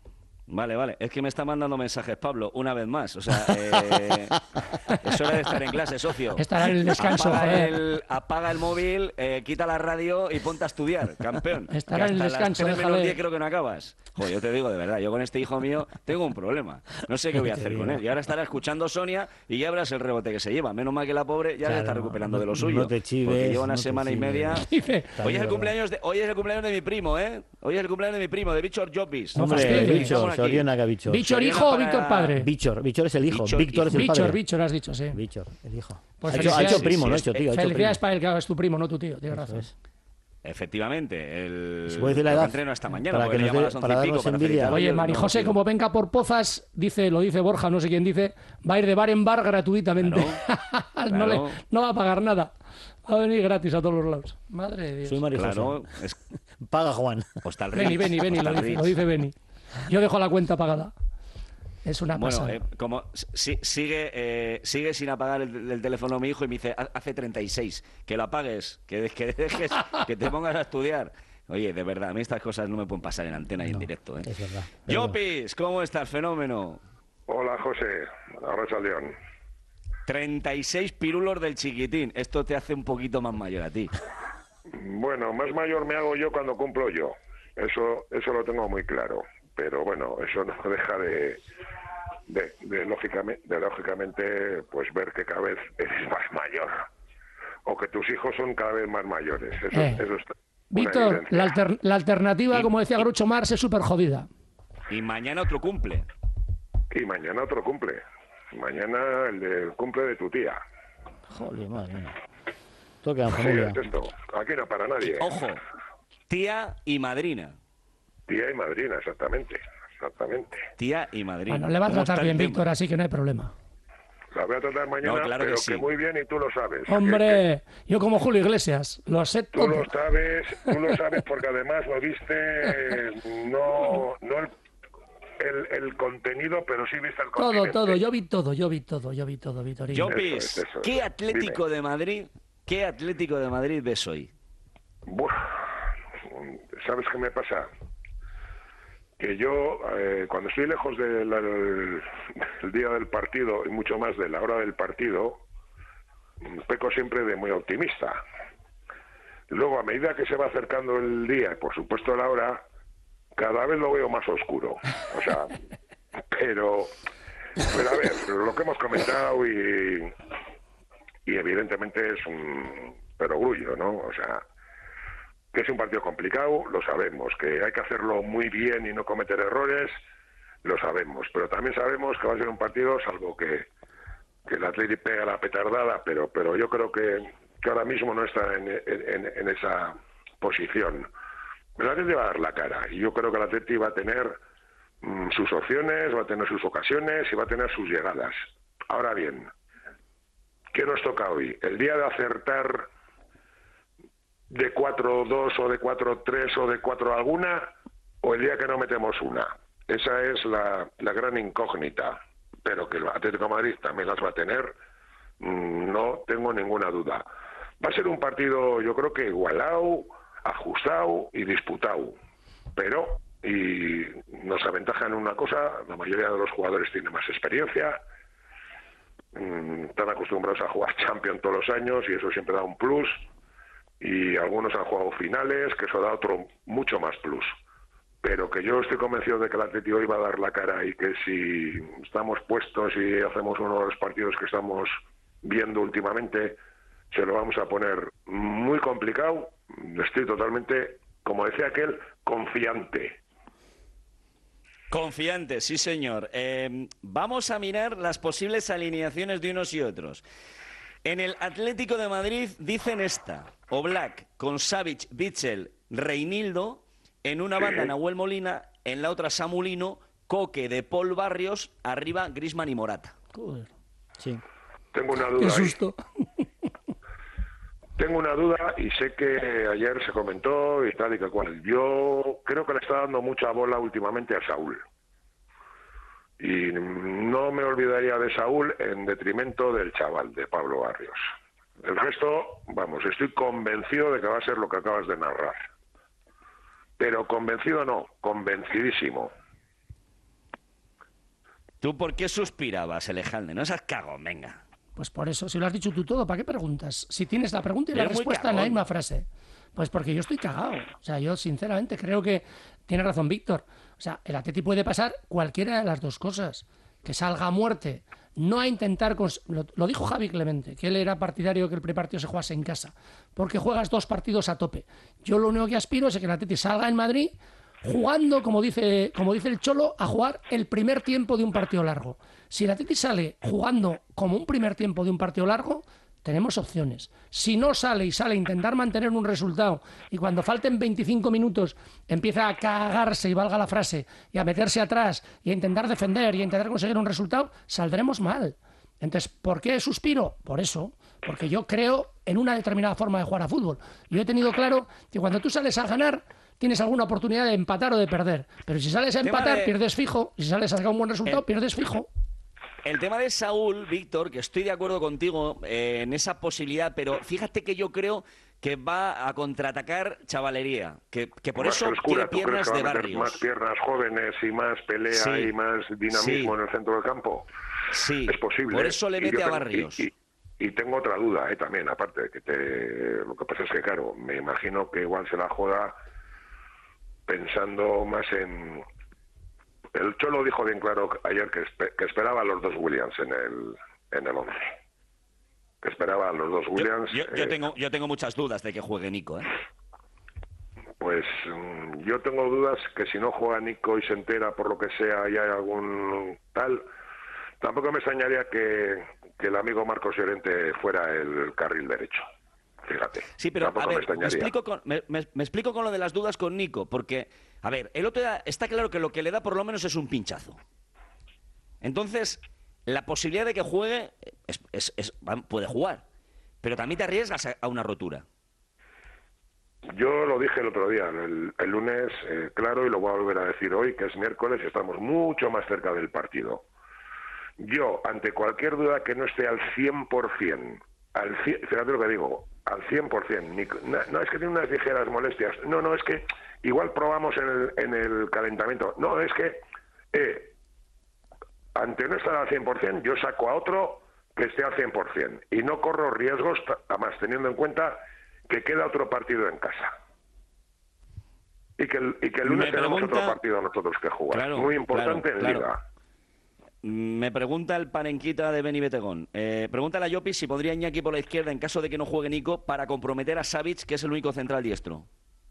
[SPEAKER 2] Vale, vale. Es que me está mandando mensajes Pablo, una vez más. O sea, eh, es hora de estar en clase, socio.
[SPEAKER 11] Estará en el descanso,
[SPEAKER 2] Apaga
[SPEAKER 11] joder.
[SPEAKER 2] el, apaga el móvil, eh, quita la radio y ponte a estudiar, campeón.
[SPEAKER 11] Estará
[SPEAKER 2] Que
[SPEAKER 11] en el
[SPEAKER 2] hasta
[SPEAKER 11] descanso,
[SPEAKER 2] las tres menos
[SPEAKER 11] déjale.
[SPEAKER 2] diez creo que no acabas. Joder, yo te digo de verdad, yo con este hijo mío tengo un problema. No sé qué voy a hacer con él. Y ahora estará escuchando Sonia y ya verás el rebote que se lleva. Menos mal que la pobre ya
[SPEAKER 3] Claro,
[SPEAKER 2] se está recuperando
[SPEAKER 3] no-
[SPEAKER 2] de lo suyo.
[SPEAKER 3] no te chives,
[SPEAKER 2] porque lleva una
[SPEAKER 3] no te
[SPEAKER 2] semana y
[SPEAKER 3] chives.
[SPEAKER 2] media.
[SPEAKER 11] Dice,
[SPEAKER 2] Hoy es el cumpleaños de, hoy es el cumpleaños de mi primo, ¿eh? Hoy es el cumpleaños de mi primo, de Bichor Jobis.
[SPEAKER 11] No
[SPEAKER 3] Hombre,
[SPEAKER 11] fastidies.
[SPEAKER 3] Bichor,
[SPEAKER 2] Estamos aquí.
[SPEAKER 3] Soriona Bichor.
[SPEAKER 11] ¿Bichor
[SPEAKER 2] Soriana
[SPEAKER 11] hijo o
[SPEAKER 2] para-
[SPEAKER 11] Víctor padre?
[SPEAKER 3] Bichor, Bichor es el hijo,
[SPEAKER 2] Bichor,
[SPEAKER 3] Víctor es el
[SPEAKER 11] Bichor,
[SPEAKER 3] padre.
[SPEAKER 11] Bichor has dicho, sí.
[SPEAKER 3] Bichor, el hijo.
[SPEAKER 11] Pues
[SPEAKER 3] ha, hecho, ha
[SPEAKER 11] felicidades.
[SPEAKER 3] hecho primo,
[SPEAKER 2] Sí,
[SPEAKER 3] ¿no? Ha
[SPEAKER 2] sí,
[SPEAKER 3] hecho tío, ha hecho
[SPEAKER 11] Felicidades
[SPEAKER 3] primo.
[SPEAKER 11] para él, que es tu primo, no tu tío. Tienes
[SPEAKER 3] Eso
[SPEAKER 11] razón.
[SPEAKER 3] es.
[SPEAKER 2] Efectivamente, el
[SPEAKER 3] ¿Se puede decir la
[SPEAKER 2] creo que
[SPEAKER 3] edad?
[SPEAKER 2] entreno esta mañana,
[SPEAKER 3] Para
[SPEAKER 2] porque
[SPEAKER 3] que
[SPEAKER 2] le
[SPEAKER 3] nos
[SPEAKER 2] llamo a
[SPEAKER 3] dé-
[SPEAKER 2] las once
[SPEAKER 3] para
[SPEAKER 2] y pico
[SPEAKER 3] darnos
[SPEAKER 2] para
[SPEAKER 3] envidia.
[SPEAKER 2] felicitarlo.
[SPEAKER 11] Oye,
[SPEAKER 2] Yo
[SPEAKER 11] Mari
[SPEAKER 2] no,
[SPEAKER 11] José,
[SPEAKER 2] tío.
[SPEAKER 11] como venga por Pozas, dice, lo dice Borja, no sé quién dice, va a ir de bar en bar gratuitamente. no, le,
[SPEAKER 2] claro.
[SPEAKER 11] no va a pagar nada. Va a venir gratis a todos los lados. Madre de Dios.
[SPEAKER 3] Soy Mari José.
[SPEAKER 2] Claro, es
[SPEAKER 3] Paga Juan.
[SPEAKER 2] Hostal
[SPEAKER 11] Beni,
[SPEAKER 2] Rich,
[SPEAKER 11] Beni, Beni, lo
[SPEAKER 2] Hostal
[SPEAKER 11] dice,
[SPEAKER 2] Rich.
[SPEAKER 11] lo dice Beni. Yo dejo la cuenta pagada. Es una
[SPEAKER 2] Bueno,
[SPEAKER 11] pasada.
[SPEAKER 2] eh, como si- sigue eh, sigue sin apagar el, el teléfono mi hijo y me dice, "Ha- hace treinta y seis, que lo apagues, que, de- que dejes, que te pongas a estudiar. Oye, de verdad, a mí estas cosas no me pueden pasar en antena y en directo. ¿eh?
[SPEAKER 3] Es verdad.
[SPEAKER 2] Yopis, ¿cómo estás, fenómeno?
[SPEAKER 16] Hola, José. Arracha León.
[SPEAKER 2] treinta y seis pirulos del chiquitín. Esto te hace un poquito más mayor a ti.
[SPEAKER 16] Bueno, más mayor me hago yo cuando cumplo yo. Eso eso lo tengo muy claro. Pero bueno, eso no deja de, de, de, lógicamente, de lógicamente pues ver que cada vez eres más mayor. O que tus hijos son cada vez más mayores. Eso,
[SPEAKER 11] Eh.
[SPEAKER 16] eso es una
[SPEAKER 11] Víctor,
[SPEAKER 16] evidencia.
[SPEAKER 11] la, alter- la alternativa, como decía Groucho Marx, es súper jodida.
[SPEAKER 2] Y mañana otro cumple.
[SPEAKER 16] Y mañana otro cumple. Mañana el del cumple de tu tía.
[SPEAKER 3] Joder, madre mía. Toca en
[SPEAKER 16] Sí,
[SPEAKER 3] familia.
[SPEAKER 16] es esto. Aquí no para nadie.
[SPEAKER 2] Ojo, tía y madrina.
[SPEAKER 16] Tía y madrina, exactamente. Exactamente.
[SPEAKER 2] Tía y madrina.
[SPEAKER 11] Bueno, le va a
[SPEAKER 2] ¿Cómo
[SPEAKER 11] tratar
[SPEAKER 2] está el
[SPEAKER 11] bien
[SPEAKER 2] tema?
[SPEAKER 11] Víctor, así que no hay problema.
[SPEAKER 16] La voy a tratar mañana,
[SPEAKER 2] No, claro que
[SPEAKER 16] pero
[SPEAKER 2] sí.
[SPEAKER 16] que muy bien y tú lo sabes.
[SPEAKER 11] Hombre, yo como Julio Iglesias, lo sé
[SPEAKER 16] Tú
[SPEAKER 11] todo.
[SPEAKER 16] lo sabes, tú lo sabes porque además lo viste, eh, no, no el, el, el contenido, pero sí viste el
[SPEAKER 11] Todo,
[SPEAKER 16] continente.
[SPEAKER 11] todo, yo vi todo, yo vi todo, yo vi todo, Vitorino.
[SPEAKER 2] Llopis,
[SPEAKER 16] Eso es, eso es.
[SPEAKER 2] ¿qué Atlético
[SPEAKER 16] Dime.
[SPEAKER 2] de Madrid, qué Atlético de Madrid ves hoy?
[SPEAKER 16] Buah, ¿sabes qué me pasa? Que yo, eh, cuando estoy lejos del, del- del día del partido y mucho más de la hora del partido, peco siempre de muy optimista. Luego, a medida que se va acercando el día, y por supuesto la hora, cada vez lo veo más oscuro. O sea, pero, pero a ver, lo que hemos comentado y, y evidentemente es un perogrullo, ¿no? O sea, que es un partido complicado, lo sabemos, que hay que hacerlo muy bien y no cometer errores, lo sabemos, pero también sabemos que va a ser un partido, salvo que, que el Atleti pega la petardada, pero pero yo creo que, que ahora mismo no está en, en, en esa posición. El Atleti va a dar la cara, y yo creo que el Atleti va a tener mm, sus opciones, va a tener sus ocasiones y va a tener sus llegadas. Ahora bien, ¿qué nos toca hoy? El día de acertar de cuatro dos o de cuatro tres o de cuatro alguna, o el día que no metemos una. Esa es la, la gran incógnita, pero que el Atlético de Madrid también las va a tener, mmm, no tengo ninguna duda. Va a ser un partido, yo creo que igualado, ajustado y disputado, pero, y nos aventaja en una cosa, la mayoría de los jugadores tienen más experiencia, mmm, están acostumbrados a jugar Champions todos los años y eso siempre da un plus, y algunos han jugado finales, que eso da otro mucho más plus. Pero que yo estoy convencido de que el Atlético hoy va a dar la cara y que si estamos puestos y hacemos uno de los partidos que estamos viendo últimamente, se lo vamos a poner muy complicado. Estoy totalmente, como decía aquel, confiante.
[SPEAKER 2] Confiante, sí señor. Eh, vamos a mirar las posibles alineaciones de unos y otros. En el Atlético de Madrid dicen esta: Oblak con Savic, Bitzel, Reinildo, en una banda
[SPEAKER 16] Sí.
[SPEAKER 2] Nahuel Molina, en la otra Samulino, Coque, De Paul, Barrios, arriba Griezmann y Morata.
[SPEAKER 11] Joder.
[SPEAKER 3] Sí.
[SPEAKER 16] Tengo una duda
[SPEAKER 11] Qué
[SPEAKER 16] ahí.
[SPEAKER 11] susto.
[SPEAKER 16] Tengo una duda y sé que ayer se comentó y tal y que cual. Yo creo que le está dando mucha bola últimamente a Saúl. Y no me olvidaría de Saúl en detrimento del chaval, de Pablo Barrios. El resto, vamos, estoy convencido de que va a ser lo que acabas de narrar. Pero convencido no, convencidísimo.
[SPEAKER 2] ¿Tú por qué suspirabas, Elejalde? No seas cagón, venga.
[SPEAKER 11] Pues por eso, si lo has dicho tú todo, ¿para qué preguntas? Si tienes la pregunta y la
[SPEAKER 2] Eres muy
[SPEAKER 11] respuesta en la
[SPEAKER 2] cagón.
[SPEAKER 11] misma frase. Pues porque yo estoy cagado. O sea, yo sinceramente creo que tiene razón Víctor. O sea, el Atleti puede pasar cualquiera de las dos cosas. Que salga a muerte, no a intentar... Cons- lo, lo dijo Javi Clemente, que él era partidario que el prepartido se jugase en casa, porque juegas dos partidos a tope. Yo lo único que aspiro es que el Atleti salga en Madrid jugando, como dice, como dice el Cholo, a jugar el primer tiempo de un partido largo. Si el Atleti sale jugando como un primer tiempo de un partido largo, tenemos opciones. Si no sale y sale a intentar mantener un resultado y cuando falten veinticinco minutos empieza a cagarse, y valga la frase, y a meterse atrás y a intentar defender y a intentar conseguir un resultado, saldremos mal. Entonces, ¿por qué suspiro? Por eso, porque yo creo en una determinada forma de jugar a fútbol. Yo he tenido claro que cuando tú sales a ganar tienes alguna oportunidad de empatar o de perder. Pero si sales a
[SPEAKER 2] Tema
[SPEAKER 11] empatar,
[SPEAKER 2] de-
[SPEAKER 11] pierdes fijo. Y si sales a sacar un buen resultado,
[SPEAKER 2] El-
[SPEAKER 11] pierdes fijo.
[SPEAKER 2] El tema de Saúl, Víctor, que estoy de acuerdo contigo eh, en esa posibilidad, pero fíjate que yo creo que va a contraatacar chavalería, que, que por
[SPEAKER 16] Más
[SPEAKER 2] eso
[SPEAKER 16] frescura,
[SPEAKER 2] quiere
[SPEAKER 16] ¿tú crees
[SPEAKER 2] piernas
[SPEAKER 16] que va
[SPEAKER 2] de
[SPEAKER 16] a meter
[SPEAKER 2] Barrios.
[SPEAKER 16] más piernas jóvenes y más pelea
[SPEAKER 2] Sí.
[SPEAKER 16] y más dinamismo
[SPEAKER 2] Sí.
[SPEAKER 16] en el centro del campo?
[SPEAKER 2] Sí,
[SPEAKER 16] Es posible.
[SPEAKER 2] por eso le
[SPEAKER 16] Y
[SPEAKER 2] mete
[SPEAKER 16] yo
[SPEAKER 2] a
[SPEAKER 16] tengo-
[SPEAKER 2] Barrios.
[SPEAKER 16] Y, y- y tengo otra duda eh, también, aparte de que te... Lo que pasa es que, claro, me imagino que igual se la joda pensando más en... El Cholo dijo bien claro ayer que, espe- que esperaba a los dos Williams en el en el once. Que esperaba a los dos
[SPEAKER 2] Yo,
[SPEAKER 16] Williams.
[SPEAKER 2] yo- yo
[SPEAKER 16] eh,
[SPEAKER 2] tengo, yo tengo muchas dudas de que juegue Nico, ¿eh?
[SPEAKER 16] Pues mm, yo tengo dudas que si no juega Nico y se entera por lo que sea y hay algún tal, tampoco me extrañaría que, que el amigo Marcos Llorente fuera el carril derecho. Fíjate.
[SPEAKER 2] Sí, pero
[SPEAKER 16] tampoco
[SPEAKER 2] a
[SPEAKER 16] me
[SPEAKER 2] ver, me
[SPEAKER 16] extrañaría.
[SPEAKER 2] explico, con, me, me- me explico con lo de las dudas con Nico, porque, a ver, el otro día está claro que lo que le da por lo menos es un pinchazo. Entonces, la posibilidad de que juegue es- es- es- va- puede jugar, pero también te arriesgas a, a una rotura.
[SPEAKER 16] Yo lo dije el otro día, el, el lunes, eh, claro, y lo voy a volver a decir hoy, que es miércoles y estamos mucho más cerca del partido. Yo, ante cualquier duda que no esté al cien por ciento, al cien, fíjate lo que digo, al cien por ciento, ni, no, no es que tiene unas ligeras molestias, no, no, es que igual probamos en el, en el calentamiento, no, es que eh, ante no estar al cien por ciento, yo saco a otro que esté al cien por ciento y no corro riesgos, además teniendo en cuenta que queda otro partido en casa. Y que el, y que el lunes
[SPEAKER 2] Me
[SPEAKER 16] tenemos
[SPEAKER 2] pregunta...
[SPEAKER 16] otro partido nosotros que jugar.
[SPEAKER 2] Claro,
[SPEAKER 16] muy importante
[SPEAKER 2] claro,
[SPEAKER 16] en
[SPEAKER 2] claro.
[SPEAKER 16] Liga.
[SPEAKER 2] Me pregunta el panenquita de Beni Betegón. Eh, pregúntale a Llopis si podría Iñaki por la izquierda en caso de que no juegue Nico para comprometer a Savic, que es el único central diestro.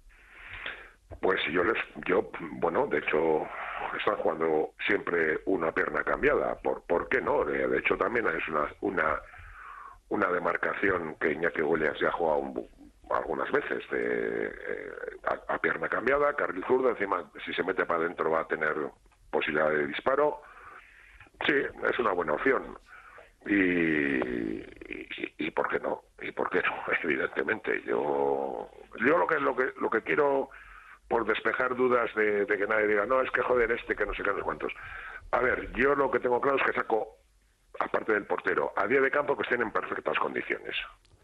[SPEAKER 16] Pues yo les, yo, bueno, de hecho, están jugando siempre una pierna cambiada. ¿Por, por qué no? De, de hecho, también es una, una, una demarcación que Iñaki Williams ya ha jugado un, algunas veces de, eh, a, a pierna cambiada, carril zurdo, encima si se mete para adentro va a tener posibilidad de disparo. Sí, es una buena opción. Y, y, y por qué no, y por qué no, evidentemente. Yo yo lo que lo que lo que quiero, por despejar dudas de, de que nadie diga, no, es que joder este, que no sé qué, no sé cuántos. A ver, yo lo que tengo claro es que saco, aparte del portero, a día de campo que estén en perfectas condiciones.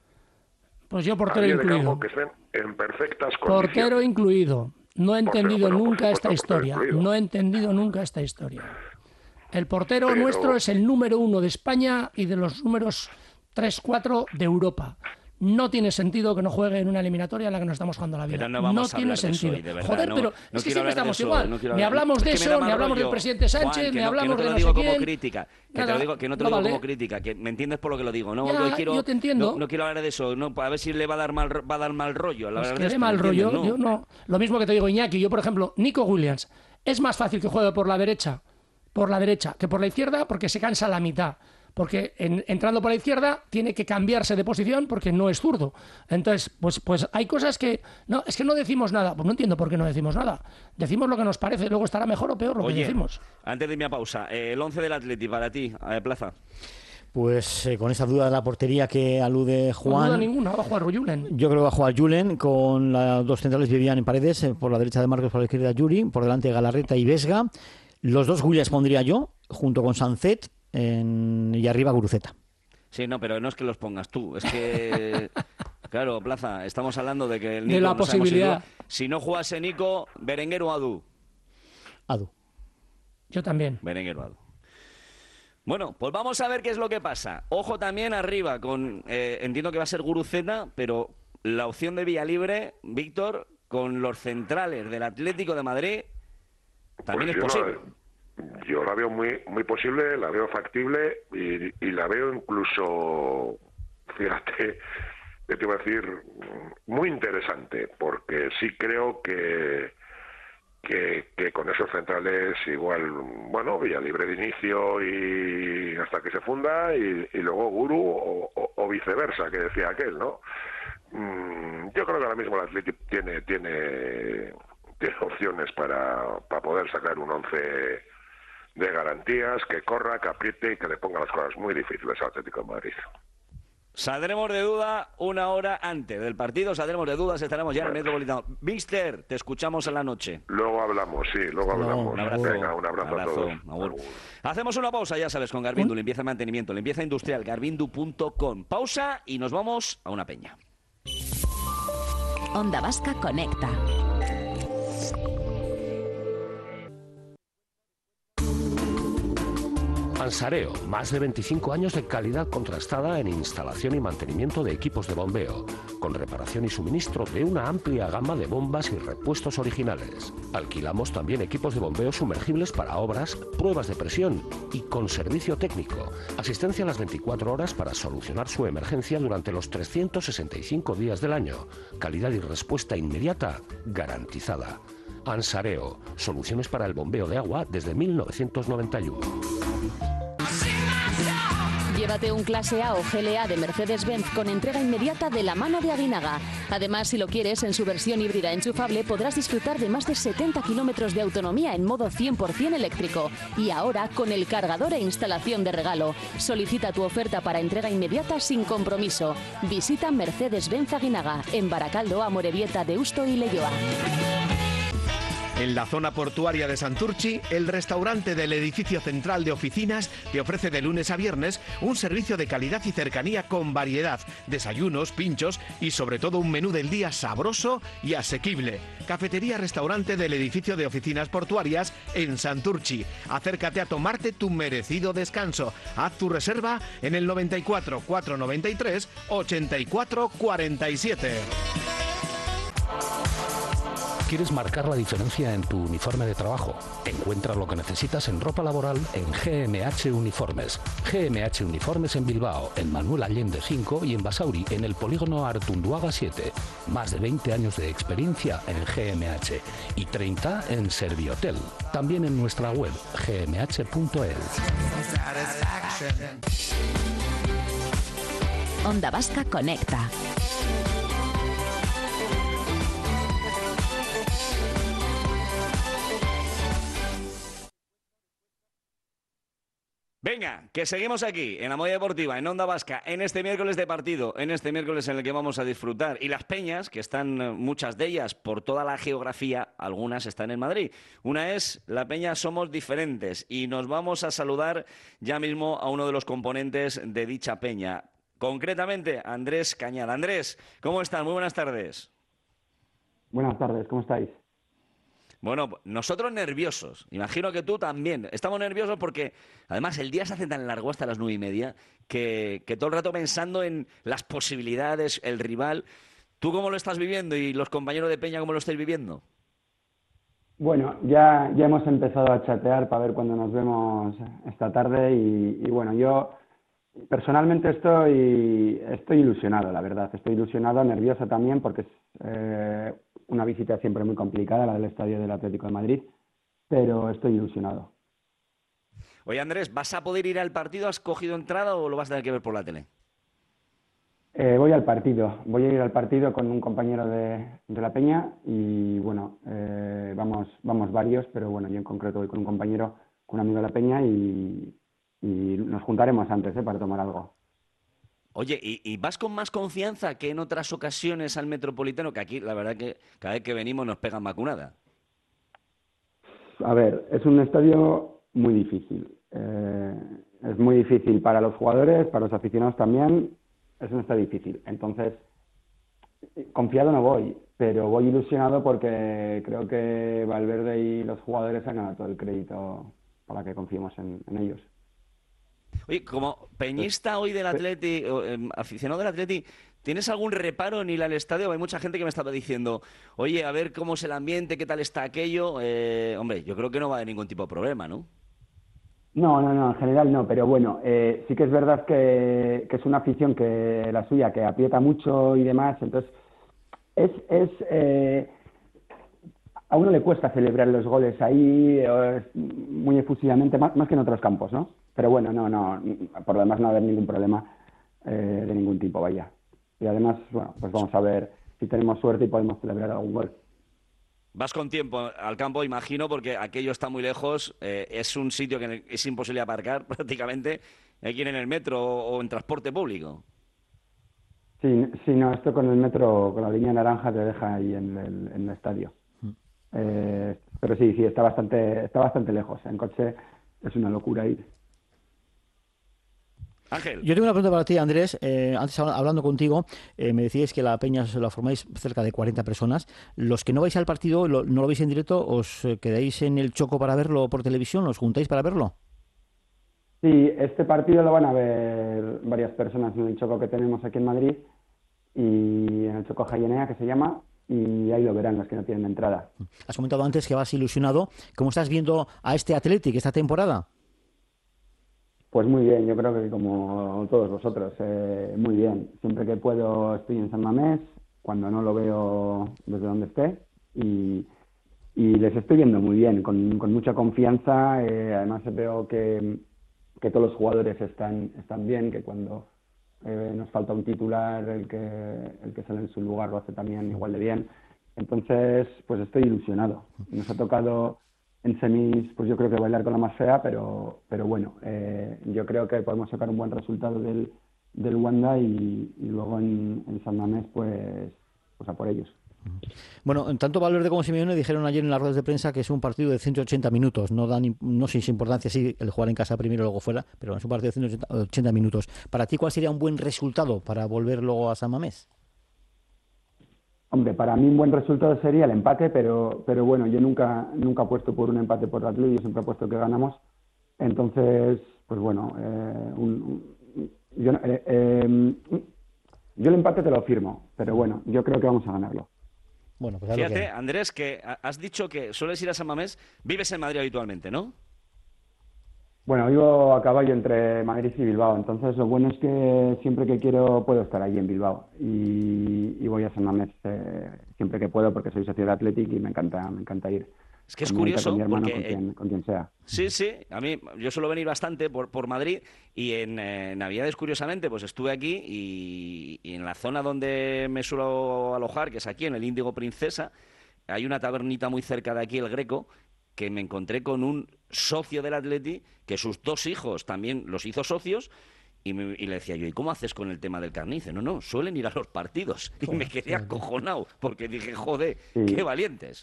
[SPEAKER 11] Pues yo portero
[SPEAKER 16] a día de
[SPEAKER 11] incluido.
[SPEAKER 16] campo que estén en perfectas condiciones.
[SPEAKER 11] Portero incluido. No he entendido
[SPEAKER 16] Portero, bueno,
[SPEAKER 11] nunca
[SPEAKER 16] por
[SPEAKER 11] esta
[SPEAKER 16] supuesto, portero
[SPEAKER 11] historia.
[SPEAKER 16] incluido.
[SPEAKER 11] No he entendido nunca esta historia. El portero
[SPEAKER 16] Pero-
[SPEAKER 11] nuestro es el número uno de España y de los números tres, cuatro de Europa. No tiene sentido que no juegue en una eliminatoria en la que nos estamos jugando la vida.
[SPEAKER 2] Pero no vamos a
[SPEAKER 11] tiene
[SPEAKER 2] hablar de eso
[SPEAKER 11] sentido.
[SPEAKER 2] hoy, de verdad,
[SPEAKER 11] Joder,
[SPEAKER 2] no-
[SPEAKER 11] pero
[SPEAKER 2] no
[SPEAKER 11] es que
[SPEAKER 2] quiero
[SPEAKER 11] siempre
[SPEAKER 2] hablar de
[SPEAKER 11] estamos
[SPEAKER 2] eso,
[SPEAKER 11] igual.
[SPEAKER 2] no quiero
[SPEAKER 11] Ni
[SPEAKER 2] hablar-
[SPEAKER 11] hablamos de
[SPEAKER 2] Es que me da
[SPEAKER 11] eso,
[SPEAKER 2] mal
[SPEAKER 11] ni hablamos
[SPEAKER 2] rollo.
[SPEAKER 11] del presidente Sánchez,
[SPEAKER 2] Juan, que
[SPEAKER 11] ni
[SPEAKER 2] no-
[SPEAKER 11] hablamos
[SPEAKER 2] que no te
[SPEAKER 11] de
[SPEAKER 2] lo
[SPEAKER 11] no
[SPEAKER 2] digo
[SPEAKER 11] sé
[SPEAKER 2] como
[SPEAKER 11] quién.
[SPEAKER 2] crítica, que te
[SPEAKER 11] Nada,
[SPEAKER 2] lo digo, que no te
[SPEAKER 11] no
[SPEAKER 2] lo digo
[SPEAKER 11] vale.
[SPEAKER 2] como crítica, que me entiendes por lo que lo digo. No,
[SPEAKER 11] Ya,
[SPEAKER 2] no quiero,
[SPEAKER 11] yo te entiendo.
[SPEAKER 2] No, no quiero hablar de eso, no, a ver si le va a dar mal, va a dar mal rollo. La
[SPEAKER 11] Pues
[SPEAKER 2] verdad
[SPEAKER 11] que
[SPEAKER 2] es
[SPEAKER 11] dé
[SPEAKER 2] que,
[SPEAKER 11] mal
[SPEAKER 2] ¿me
[SPEAKER 11] rollo.
[SPEAKER 2] entiendes?
[SPEAKER 11] Yo no. Lo mismo que te digo, Iñaki. Yo, por ejemplo, Nico Williams. Es más fácil que juegue por la derecha, por la derecha, que por la izquierda, porque se cansa la mitad. Porque en- entrando por la izquierda tiene que cambiarse de posición porque no es zurdo. Entonces, pues, pues hay cosas que... No, es que no decimos nada. Pues no entiendo por qué no decimos nada. Decimos lo que nos parece, luego estará mejor o peor lo
[SPEAKER 2] Oye,
[SPEAKER 11] que decimos.
[SPEAKER 2] antes de irme a pausa, eh, el once del Atleti para ti, a Plaza.
[SPEAKER 3] Pues eh, con esa duda de la portería que alude Juan.
[SPEAKER 11] No duda ninguna, va a jugar Julen.
[SPEAKER 3] Yo creo que va a jugar Julen con las dos centrales Vivian en Paredes, eh, por la derecha de Marcos, por la izquierda Yuri, por delante Galarreta y Vesga. Los dos Williams pondría yo, junto con Sancet, en... y arriba Guruceta.
[SPEAKER 2] Sí, no, pero no es que los pongas tú, es que... Claro, Plaza, estamos hablando de que el Nico...
[SPEAKER 11] De la
[SPEAKER 2] no sabemos si
[SPEAKER 11] posibilidad.
[SPEAKER 2] juega. Si no jugase Nico, Berenguer o Adu.
[SPEAKER 3] Adu.
[SPEAKER 11] Yo también.
[SPEAKER 2] Berenguer o Adu. Bueno, pues vamos a ver qué es lo que pasa. Ojo también arriba con... eh, entiendo que va a ser Guruceta, pero la opción de vía libre, Víctor, con los centrales del Atlético de Madrid, también
[SPEAKER 16] Pues
[SPEAKER 2] es
[SPEAKER 16] yo
[SPEAKER 2] posible.
[SPEAKER 16] no- yo la veo muy muy posible, la veo factible y, y la veo incluso, fíjate, yo te iba a decir, muy interesante, porque sí creo que, que, que con esos centrales igual, bueno, vía libre de inicio y hasta que se funda y, y luego Guru o, o- o viceversa, que decía aquel, ¿no? Mm, yo creo que ahora mismo el Athletic tiene, tiene, tiene opciones para, para poder sacar un once de garantías, que corra, que apriete y que le ponga las cosas muy difíciles al Atlético de Madrid.
[SPEAKER 2] Saldremos de duda una hora antes del partido, saldremos de dudas, estaremos ya en el Metropolitano. Mister, te escuchamos en la noche.
[SPEAKER 16] Luego hablamos, sí, luego hablamos.
[SPEAKER 2] Un abrazo.
[SPEAKER 16] Venga, un abrazo,
[SPEAKER 2] Abrazo,
[SPEAKER 16] a todos.
[SPEAKER 2] agur. Hacemos una pausa, ya sabes, con Garvindu, limpieza y mantenimiento, limpieza industrial, garvindu punto com. Pausa y nos vamos a una peña.
[SPEAKER 17] Onda Vasca Conecta.
[SPEAKER 18] Ansareo, más de veinticinco años de calidad contrastada en instalación y mantenimiento de equipos de bombeo, con reparación y suministro de una amplia gama de bombas y repuestos originales. Alquilamos también equipos de bombeo sumergibles para obras, pruebas de presión y con servicio técnico. Asistencia a las veinticuatro horas para solucionar su emergencia durante los trescientos sesenta y cinco días del año. Calidad y respuesta inmediata garantizada. Ansareo, soluciones para el bombeo de agua desde mil novecientos noventa y uno.
[SPEAKER 17] Llévate un clase A o G L A de Mercedes-Benz con entrega inmediata de la mano de Aguinaga. Además, si lo quieres, en su versión híbrida enchufable podrás disfrutar de más de setenta kilómetros de autonomía en modo cien por cien eléctrico. Y ahora, con el cargador e instalación de regalo. Solicita tu oferta para entrega inmediata sin compromiso. Visita Mercedes-Benz Aguinaga, en Baracaldo, Amorebieta, Deusto y Leioa.
[SPEAKER 19] En la zona portuaria de Santurchi, el restaurante del edificio central de oficinas te ofrece de lunes a viernes un servicio de calidad y cercanía con variedad, desayunos, pinchos y sobre todo un menú del día sabroso y asequible. Cafetería-restaurante del edificio de oficinas portuarias en Santurchi. Acércate a tomarte tu merecido descanso. Haz tu reserva en el noventa y cuatro, cuatrocientos noventa y tres, ochenta y cuatro cuarenta y siete.
[SPEAKER 18] ¿Quieres marcar la diferencia en tu uniforme de trabajo? Encuentra lo que necesitas en ropa laboral en G M H Uniformes. G M H Uniformes en Bilbao, en Manuel Allende cinco y en Basauri, en el polígono Artunduaga siete. Más de veinte años de experiencia en G M H y treinta en Servihotel. También en nuestra web g m h punto e s.
[SPEAKER 6] Onda Vasca Conecta.
[SPEAKER 2] Venga, que seguimos aquí, en la Movida Deportiva, en Onda Vasca, en este miércoles de partido, en este miércoles en el que vamos a disfrutar. Y las peñas, que están muchas de ellas por toda la geografía, algunas están en Madrid. Una es la peña Somos Diferentes y nos vamos a saludar ya mismo a uno de los componentes de dicha peña. Concretamente, Andrés Cañada. Andrés, ¿cómo estás? Muy buenas tardes.
[SPEAKER 20] Buenas tardes, ¿cómo estáis?
[SPEAKER 2] Bueno, nosotros nerviosos, imagino que tú también. Estamos nerviosos porque, además, el día se hace tan largo hasta las nueve y media que, que todo el rato pensando en las posibilidades, el rival. ¿Tú cómo lo estás viviendo y los compañeros de peña cómo lo estáis viviendo?
[SPEAKER 20] Bueno, ya, ya hemos empezado a chatear para ver cuándo nos vemos esta tarde y, y bueno, yo personalmente estoy, estoy ilusionado, la verdad. Estoy ilusionado, nervioso también porque es eh, una visita siempre muy complicada, la del Estadio del Atlético de Madrid, pero estoy ilusionado.
[SPEAKER 2] Oye, Andrés, ¿vas a poder ir al partido? ¿Has cogido entrada o lo vas a tener que ver por la tele?
[SPEAKER 20] Eh, voy al partido, voy a ir al partido con un compañero de, de la Peña y bueno, eh, vamos, vamos varios, pero bueno, yo en concreto voy con un compañero, con un amigo de la Peña y, y nos juntaremos antes eh, para tomar algo.
[SPEAKER 2] Oye, ¿y, ¿y vas con más confianza que en otras ocasiones al Metropolitano? Que aquí, la verdad, que cada vez que venimos nos pegan vacunada.
[SPEAKER 20] A ver, es un estadio muy difícil. Eh, es muy difícil para los jugadores, para los aficionados también. Es un estadio difícil. Entonces, confiado no voy, pero voy ilusionado porque creo que Valverde y los jugadores han ganado todo el crédito para que confiemos en, en ellos.
[SPEAKER 2] Oye, como peñista hoy del Atleti, eh, aficionado del Atleti, ¿tienes algún reparo en ir al estadio? Hay mucha gente que me estaba diciendo, oye, a ver cómo es el ambiente, qué tal está aquello. Eh, hombre, yo creo que no va a haber ningún tipo de problema, ¿no?
[SPEAKER 20] No, no, no, en general no, pero bueno, eh, sí que es verdad que, que es una afición que la suya, que aprieta mucho y demás, entonces es... es eh, a uno le cuesta celebrar los goles ahí eh, muy efusivamente, más, más que en otros campos, ¿no? Pero bueno, no, no, por lo demás no va a haber ningún problema eh, de ningún tipo, vaya. Y además, bueno, pues vamos a ver si tenemos suerte y podemos celebrar algún gol.
[SPEAKER 2] Vas con tiempo al campo, imagino, porque aquello está muy lejos, eh, es un sitio que es imposible aparcar prácticamente, hay que ir en el metro o, o en transporte público.
[SPEAKER 20] Sí, sí, no, esto con el metro, con la línea naranja te deja ahí en el, en el estadio. Eh, pero sí, sí, está bastante, está bastante lejos. En coche es una locura ir.
[SPEAKER 2] Ángel.
[SPEAKER 3] Yo tengo una pregunta para ti, Andrés. Eh, antes hablando contigo, eh, me decíais que la peña la formáis cerca de cuarenta personas. Los que no vais al partido, lo, no lo veis en directo, ¿os quedáis en el Choco para verlo por televisión? ¿Os juntáis para verlo?
[SPEAKER 20] Sí, este partido lo van a ver varias personas en el Choco que tenemos aquí en Madrid y en el Choco Jayenea, que se llama, y ahí lo verán los que no tienen entrada.
[SPEAKER 3] Has comentado antes que vas ilusionado. ¿Cómo estás viendo a este Athletic esta temporada?
[SPEAKER 20] Pues muy bien, yo creo que como todos vosotros, eh, muy bien. Siempre que puedo estoy en San Mamés, cuando no lo veo desde donde esté, y, y les estoy viendo muy bien, con, con mucha confianza. Eh, además veo que, que todos los jugadores están, están bien, que cuando eh, nos falta un titular, el que, el que sale en su lugar lo hace también igual de bien. Entonces, pues estoy ilusionado. Nos ha tocado en semis, pues yo creo que bailar con la más fea, pero, pero bueno, eh, yo creo que podemos sacar un buen resultado del, del Wanda y, y luego en, en San Mamés, pues, pues a por ellos.
[SPEAKER 3] Bueno, tanto Valverde como Simeone dijeron ayer en las ruedas de prensa que es un partido de ciento ochenta minutos. No dan, no sé si importancia si el jugar en casa primero y luego fuera, pero es un partido de ciento ochenta minutos. Para ti, ¿cuál sería un buen resultado para volver luego a San Mamés?
[SPEAKER 20] Hombre, para mí un buen resultado sería el empate, pero pero bueno, yo nunca nunca apuesto por un empate por el Atleti, yo siempre apuesto que ganamos. Entonces, pues bueno, eh, un, un, yo, eh, eh, yo el empate te lo firmo, pero bueno, yo creo que vamos a ganarlo.
[SPEAKER 3] Bueno, pues
[SPEAKER 2] Fíjate,
[SPEAKER 3] que...
[SPEAKER 2] Andrés, que has dicho que sueles ir a San Mamés, vives en Madrid habitualmente, ¿no?
[SPEAKER 20] Bueno, vivo a caballo entre Madrid y Bilbao, entonces lo bueno es que siempre que quiero puedo estar allí en Bilbao y, y voy a San Mamés eh, siempre que puedo porque soy socio de Athletic y me encanta, me encanta ir.
[SPEAKER 2] Es que es
[SPEAKER 20] con mi
[SPEAKER 2] curioso,
[SPEAKER 20] con mi hermano,
[SPEAKER 2] porque...
[SPEAKER 20] con quien, con quien sea.
[SPEAKER 2] Sí, sí, a mí yo suelo venir bastante por, por Madrid y en eh, Navidades, curiosamente, pues estuve aquí y, y en la zona donde me suelo alojar, que es aquí, en el Índigo Princesa, hay una tabernita muy cerca de aquí, el Greco, que me encontré con un socio del Atleti que sus dos hijos también los hizo socios y, me, y le decía yo, ¿y cómo haces con el tema del carnice? No, no, suelen ir a los partidos. Y me quedé acojonado porque dije, joder,
[SPEAKER 20] Sí.
[SPEAKER 2] qué valientes.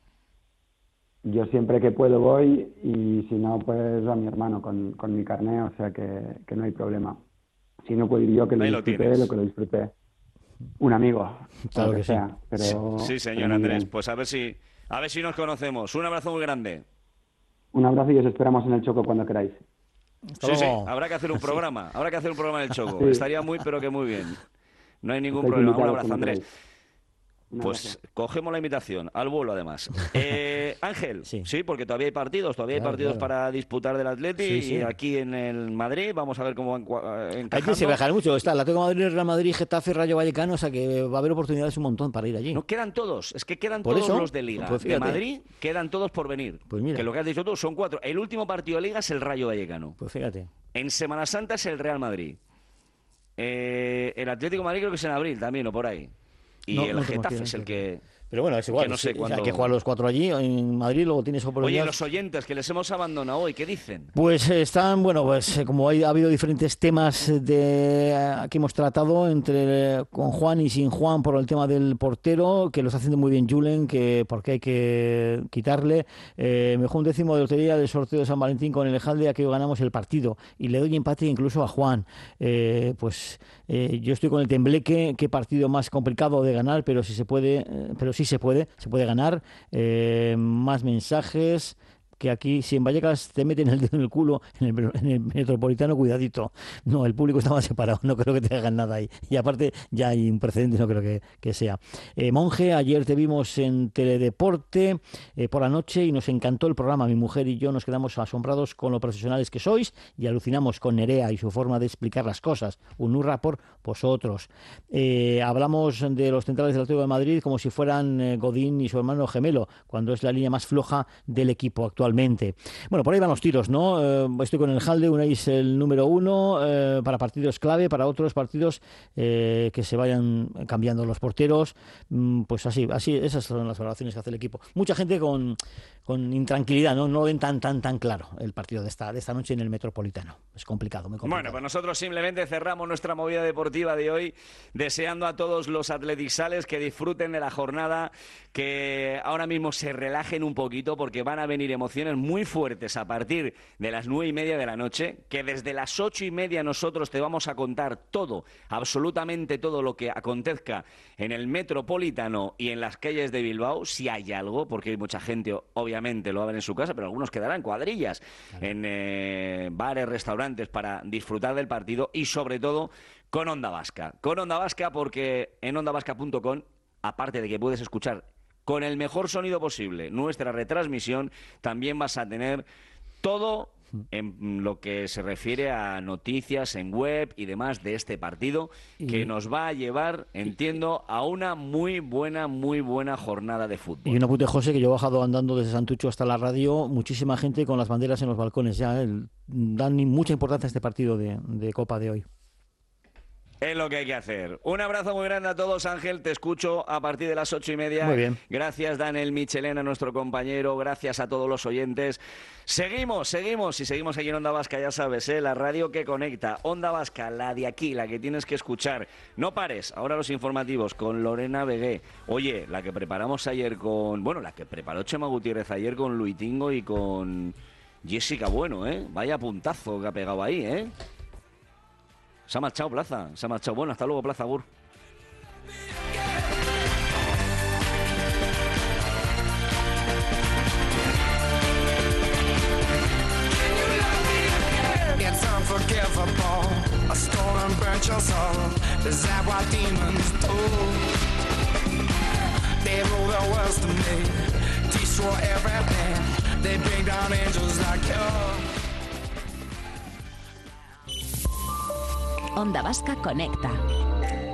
[SPEAKER 20] Yo siempre que puedo voy y si no, pues a mi hermano con, con mi carné, o sea que, que no hay problema. Si no puedo ir yo, que lo
[SPEAKER 2] Ahí lo
[SPEAKER 20] disfruté,
[SPEAKER 2] tienes.
[SPEAKER 20] lo que lo disfruté. Un amigo,
[SPEAKER 3] Claro
[SPEAKER 20] lo que,
[SPEAKER 3] que sí.
[SPEAKER 20] sea. Pero,
[SPEAKER 2] Sí, señor
[SPEAKER 20] pero muy
[SPEAKER 2] Andrés,
[SPEAKER 20] bien.
[SPEAKER 2] pues a ver si a ver si nos conocemos. Un abrazo muy grande.
[SPEAKER 20] Un abrazo y os esperamos en el Choco cuando queráis.
[SPEAKER 2] Sí, sí, habrá que hacer un programa, habrá que hacer un programa del Choco.
[SPEAKER 20] Sí.
[SPEAKER 2] Estaría muy, pero que muy bien. No hay ningún
[SPEAKER 20] Estáis
[SPEAKER 2] problema. Un
[SPEAKER 20] invitados
[SPEAKER 2] abrazo,
[SPEAKER 20] cuando
[SPEAKER 2] Andrés.
[SPEAKER 20] queráis. Un
[SPEAKER 2] Pues
[SPEAKER 20] abrazo.
[SPEAKER 2] cogemos la invitación, al vuelo además. Eh, Ángel, sí. porque todavía hay partidos, todavía
[SPEAKER 3] Claro,
[SPEAKER 2] hay partidos
[SPEAKER 3] claro.
[SPEAKER 2] para disputar del Atleti
[SPEAKER 3] Sí, sí.
[SPEAKER 2] y aquí en el Madrid vamos a ver cómo encua-
[SPEAKER 3] Hay
[SPEAKER 2] encajando.
[SPEAKER 3] que se viajar mucho. Está el Atlético de Madrid, Real Madrid, Getafe, Rayo Vallecano, o sea que va a haber oportunidades un montón para ir allí.
[SPEAKER 2] No quedan todos, es que quedan
[SPEAKER 3] Por
[SPEAKER 2] todos
[SPEAKER 3] eso,
[SPEAKER 2] los de Liga.
[SPEAKER 3] pues
[SPEAKER 2] de
[SPEAKER 3] fíjate.
[SPEAKER 2] Madrid quedan todos por venir.
[SPEAKER 3] Pues mira.
[SPEAKER 2] Que lo que has dicho tú son cuatro. El último partido de Liga es el Rayo Vallecano.
[SPEAKER 3] Pues fíjate.
[SPEAKER 2] En Semana Santa es el Real Madrid. Eh, el Atlético de Madrid creo que es en abril también o por ahí. Y
[SPEAKER 3] No,
[SPEAKER 2] el
[SPEAKER 3] no tengo
[SPEAKER 2] Getafe
[SPEAKER 3] aquí,
[SPEAKER 2] es
[SPEAKER 3] no
[SPEAKER 2] el que...
[SPEAKER 3] Pero bueno, es igual.
[SPEAKER 2] que no sé
[SPEAKER 3] sí, o sea,
[SPEAKER 2] cuándo-
[SPEAKER 3] hay que jugar los cuatro allí en Madrid, luego tienes oportunidad.
[SPEAKER 2] Oye, los oyentes que les hemos abandonado hoy, ¿qué dicen?
[SPEAKER 3] Pues eh, están, bueno, pues eh, como hay, ha habido diferentes temas de eh, que hemos tratado entre eh, con Juan y sin Juan por el tema del portero, que lo está haciendo muy bien Julen, que porque hay que quitarle. Eh, mejor un décimo de lotería del sorteo de San Valentín con el Ejalde, a que hoy ganamos el partido. Y le doy empate incluso a Juan. Eh, pues eh, yo estoy con el tembleque, qué partido más complicado de ganar, pero si se puede, eh, pero sí se puede, se puede ganar. Eh, más mensajes. Que aquí, si en Vallecas te meten el dedo en el culo, en el, en el Metropolitano, cuidadito. No, el público está más separado, no creo que te hagan nada ahí. Y aparte, ya hay un precedente, no creo que, que sea. Eh, Monje, ayer te vimos en Teledeporte eh, por la noche y nos encantó el programa. Mi mujer y yo nos quedamos asombrados con lo profesionales que sois y alucinamos con Nerea y su forma de explicar las cosas. Un hurra por vosotros. Eh, hablamos de los centrales del Atlético de Madrid como si fueran eh, Godín y su hermano gemelo, cuando es la línea más floja del equipo actual. Actualmente. Bueno, por ahí van los tiros, ¿no? Eh, estoy con el Jalde, unáis el número uno eh, para partidos clave, para otros partidos eh, que se vayan cambiando los porteros. Mm, pues así, así, esas son las valoraciones que hace el equipo. Mucha gente con, con intranquilidad, ¿no? No ven tan, tan, tan claro el partido de esta, de esta noche en el Metropolitano. Es complicado, muy complicado.
[SPEAKER 2] Bueno, pues nosotros simplemente cerramos nuestra movida deportiva de hoy, deseando a todos los atletisales que disfruten de la jornada, que ahora mismo se relajen un poquito porque van a venir emociones muy fuertes a partir de las nueve y media de la noche, que desde las ocho y media nosotros te vamos a contar todo, absolutamente todo lo que acontezca en el Metropolitano y en las calles de Bilbao, si hay algo, porque hay mucha gente, obviamente, lo va a ver en su casa, pero algunos quedarán cuadrillas en eh, bares, restaurantes para disfrutar del partido y sobre todo con Onda Vasca. Con Onda Vasca porque en onda vasca punto com, aparte de que puedes escuchar con el mejor sonido posible nuestra retransmisión, también vas a tener todo en lo que se refiere a noticias en web y demás de este partido, que
[SPEAKER 3] y...
[SPEAKER 2] nos va a llevar, entiendo, a una muy buena, muy buena jornada de fútbol.
[SPEAKER 3] Y un apunte, José, que yo he bajado andando desde Santucho hasta la radio, muchísima gente con las banderas en los balcones ya, ¿eh? Dan mucha importancia a este partido de, de Copa de hoy.
[SPEAKER 2] Es lo que hay que hacer. Un abrazo muy grande a todos, Ángel. Te escucho a partir de las ocho y media.
[SPEAKER 3] Muy bien.
[SPEAKER 2] Gracias, Daniel Michelena, nuestro compañero. Gracias a todos los oyentes. Seguimos, seguimos y seguimos aquí en Onda Vasca, ya sabes, ¿eh? La radio que conecta. Onda Vasca, la de aquí, la que tienes que escuchar. No pares. Ahora los informativos con Lorena Begué. Oye, la que preparamos ayer con... Bueno, la que preparó Chema Gutiérrez ayer con Luitingo y con Jessica Bueno, ¿eh? Vaya puntazo que ha pegado ahí, ¿eh? Se ha marchado Plaza, se ha marchado. Bueno, hasta luego, Plaza, Gur.
[SPEAKER 21] It's unforgivable. A stolen burnt your soul. Is that what demons do? They rule the world to me. Destroy everything. They bring down angels like you.
[SPEAKER 6] Onda Vasca conecta.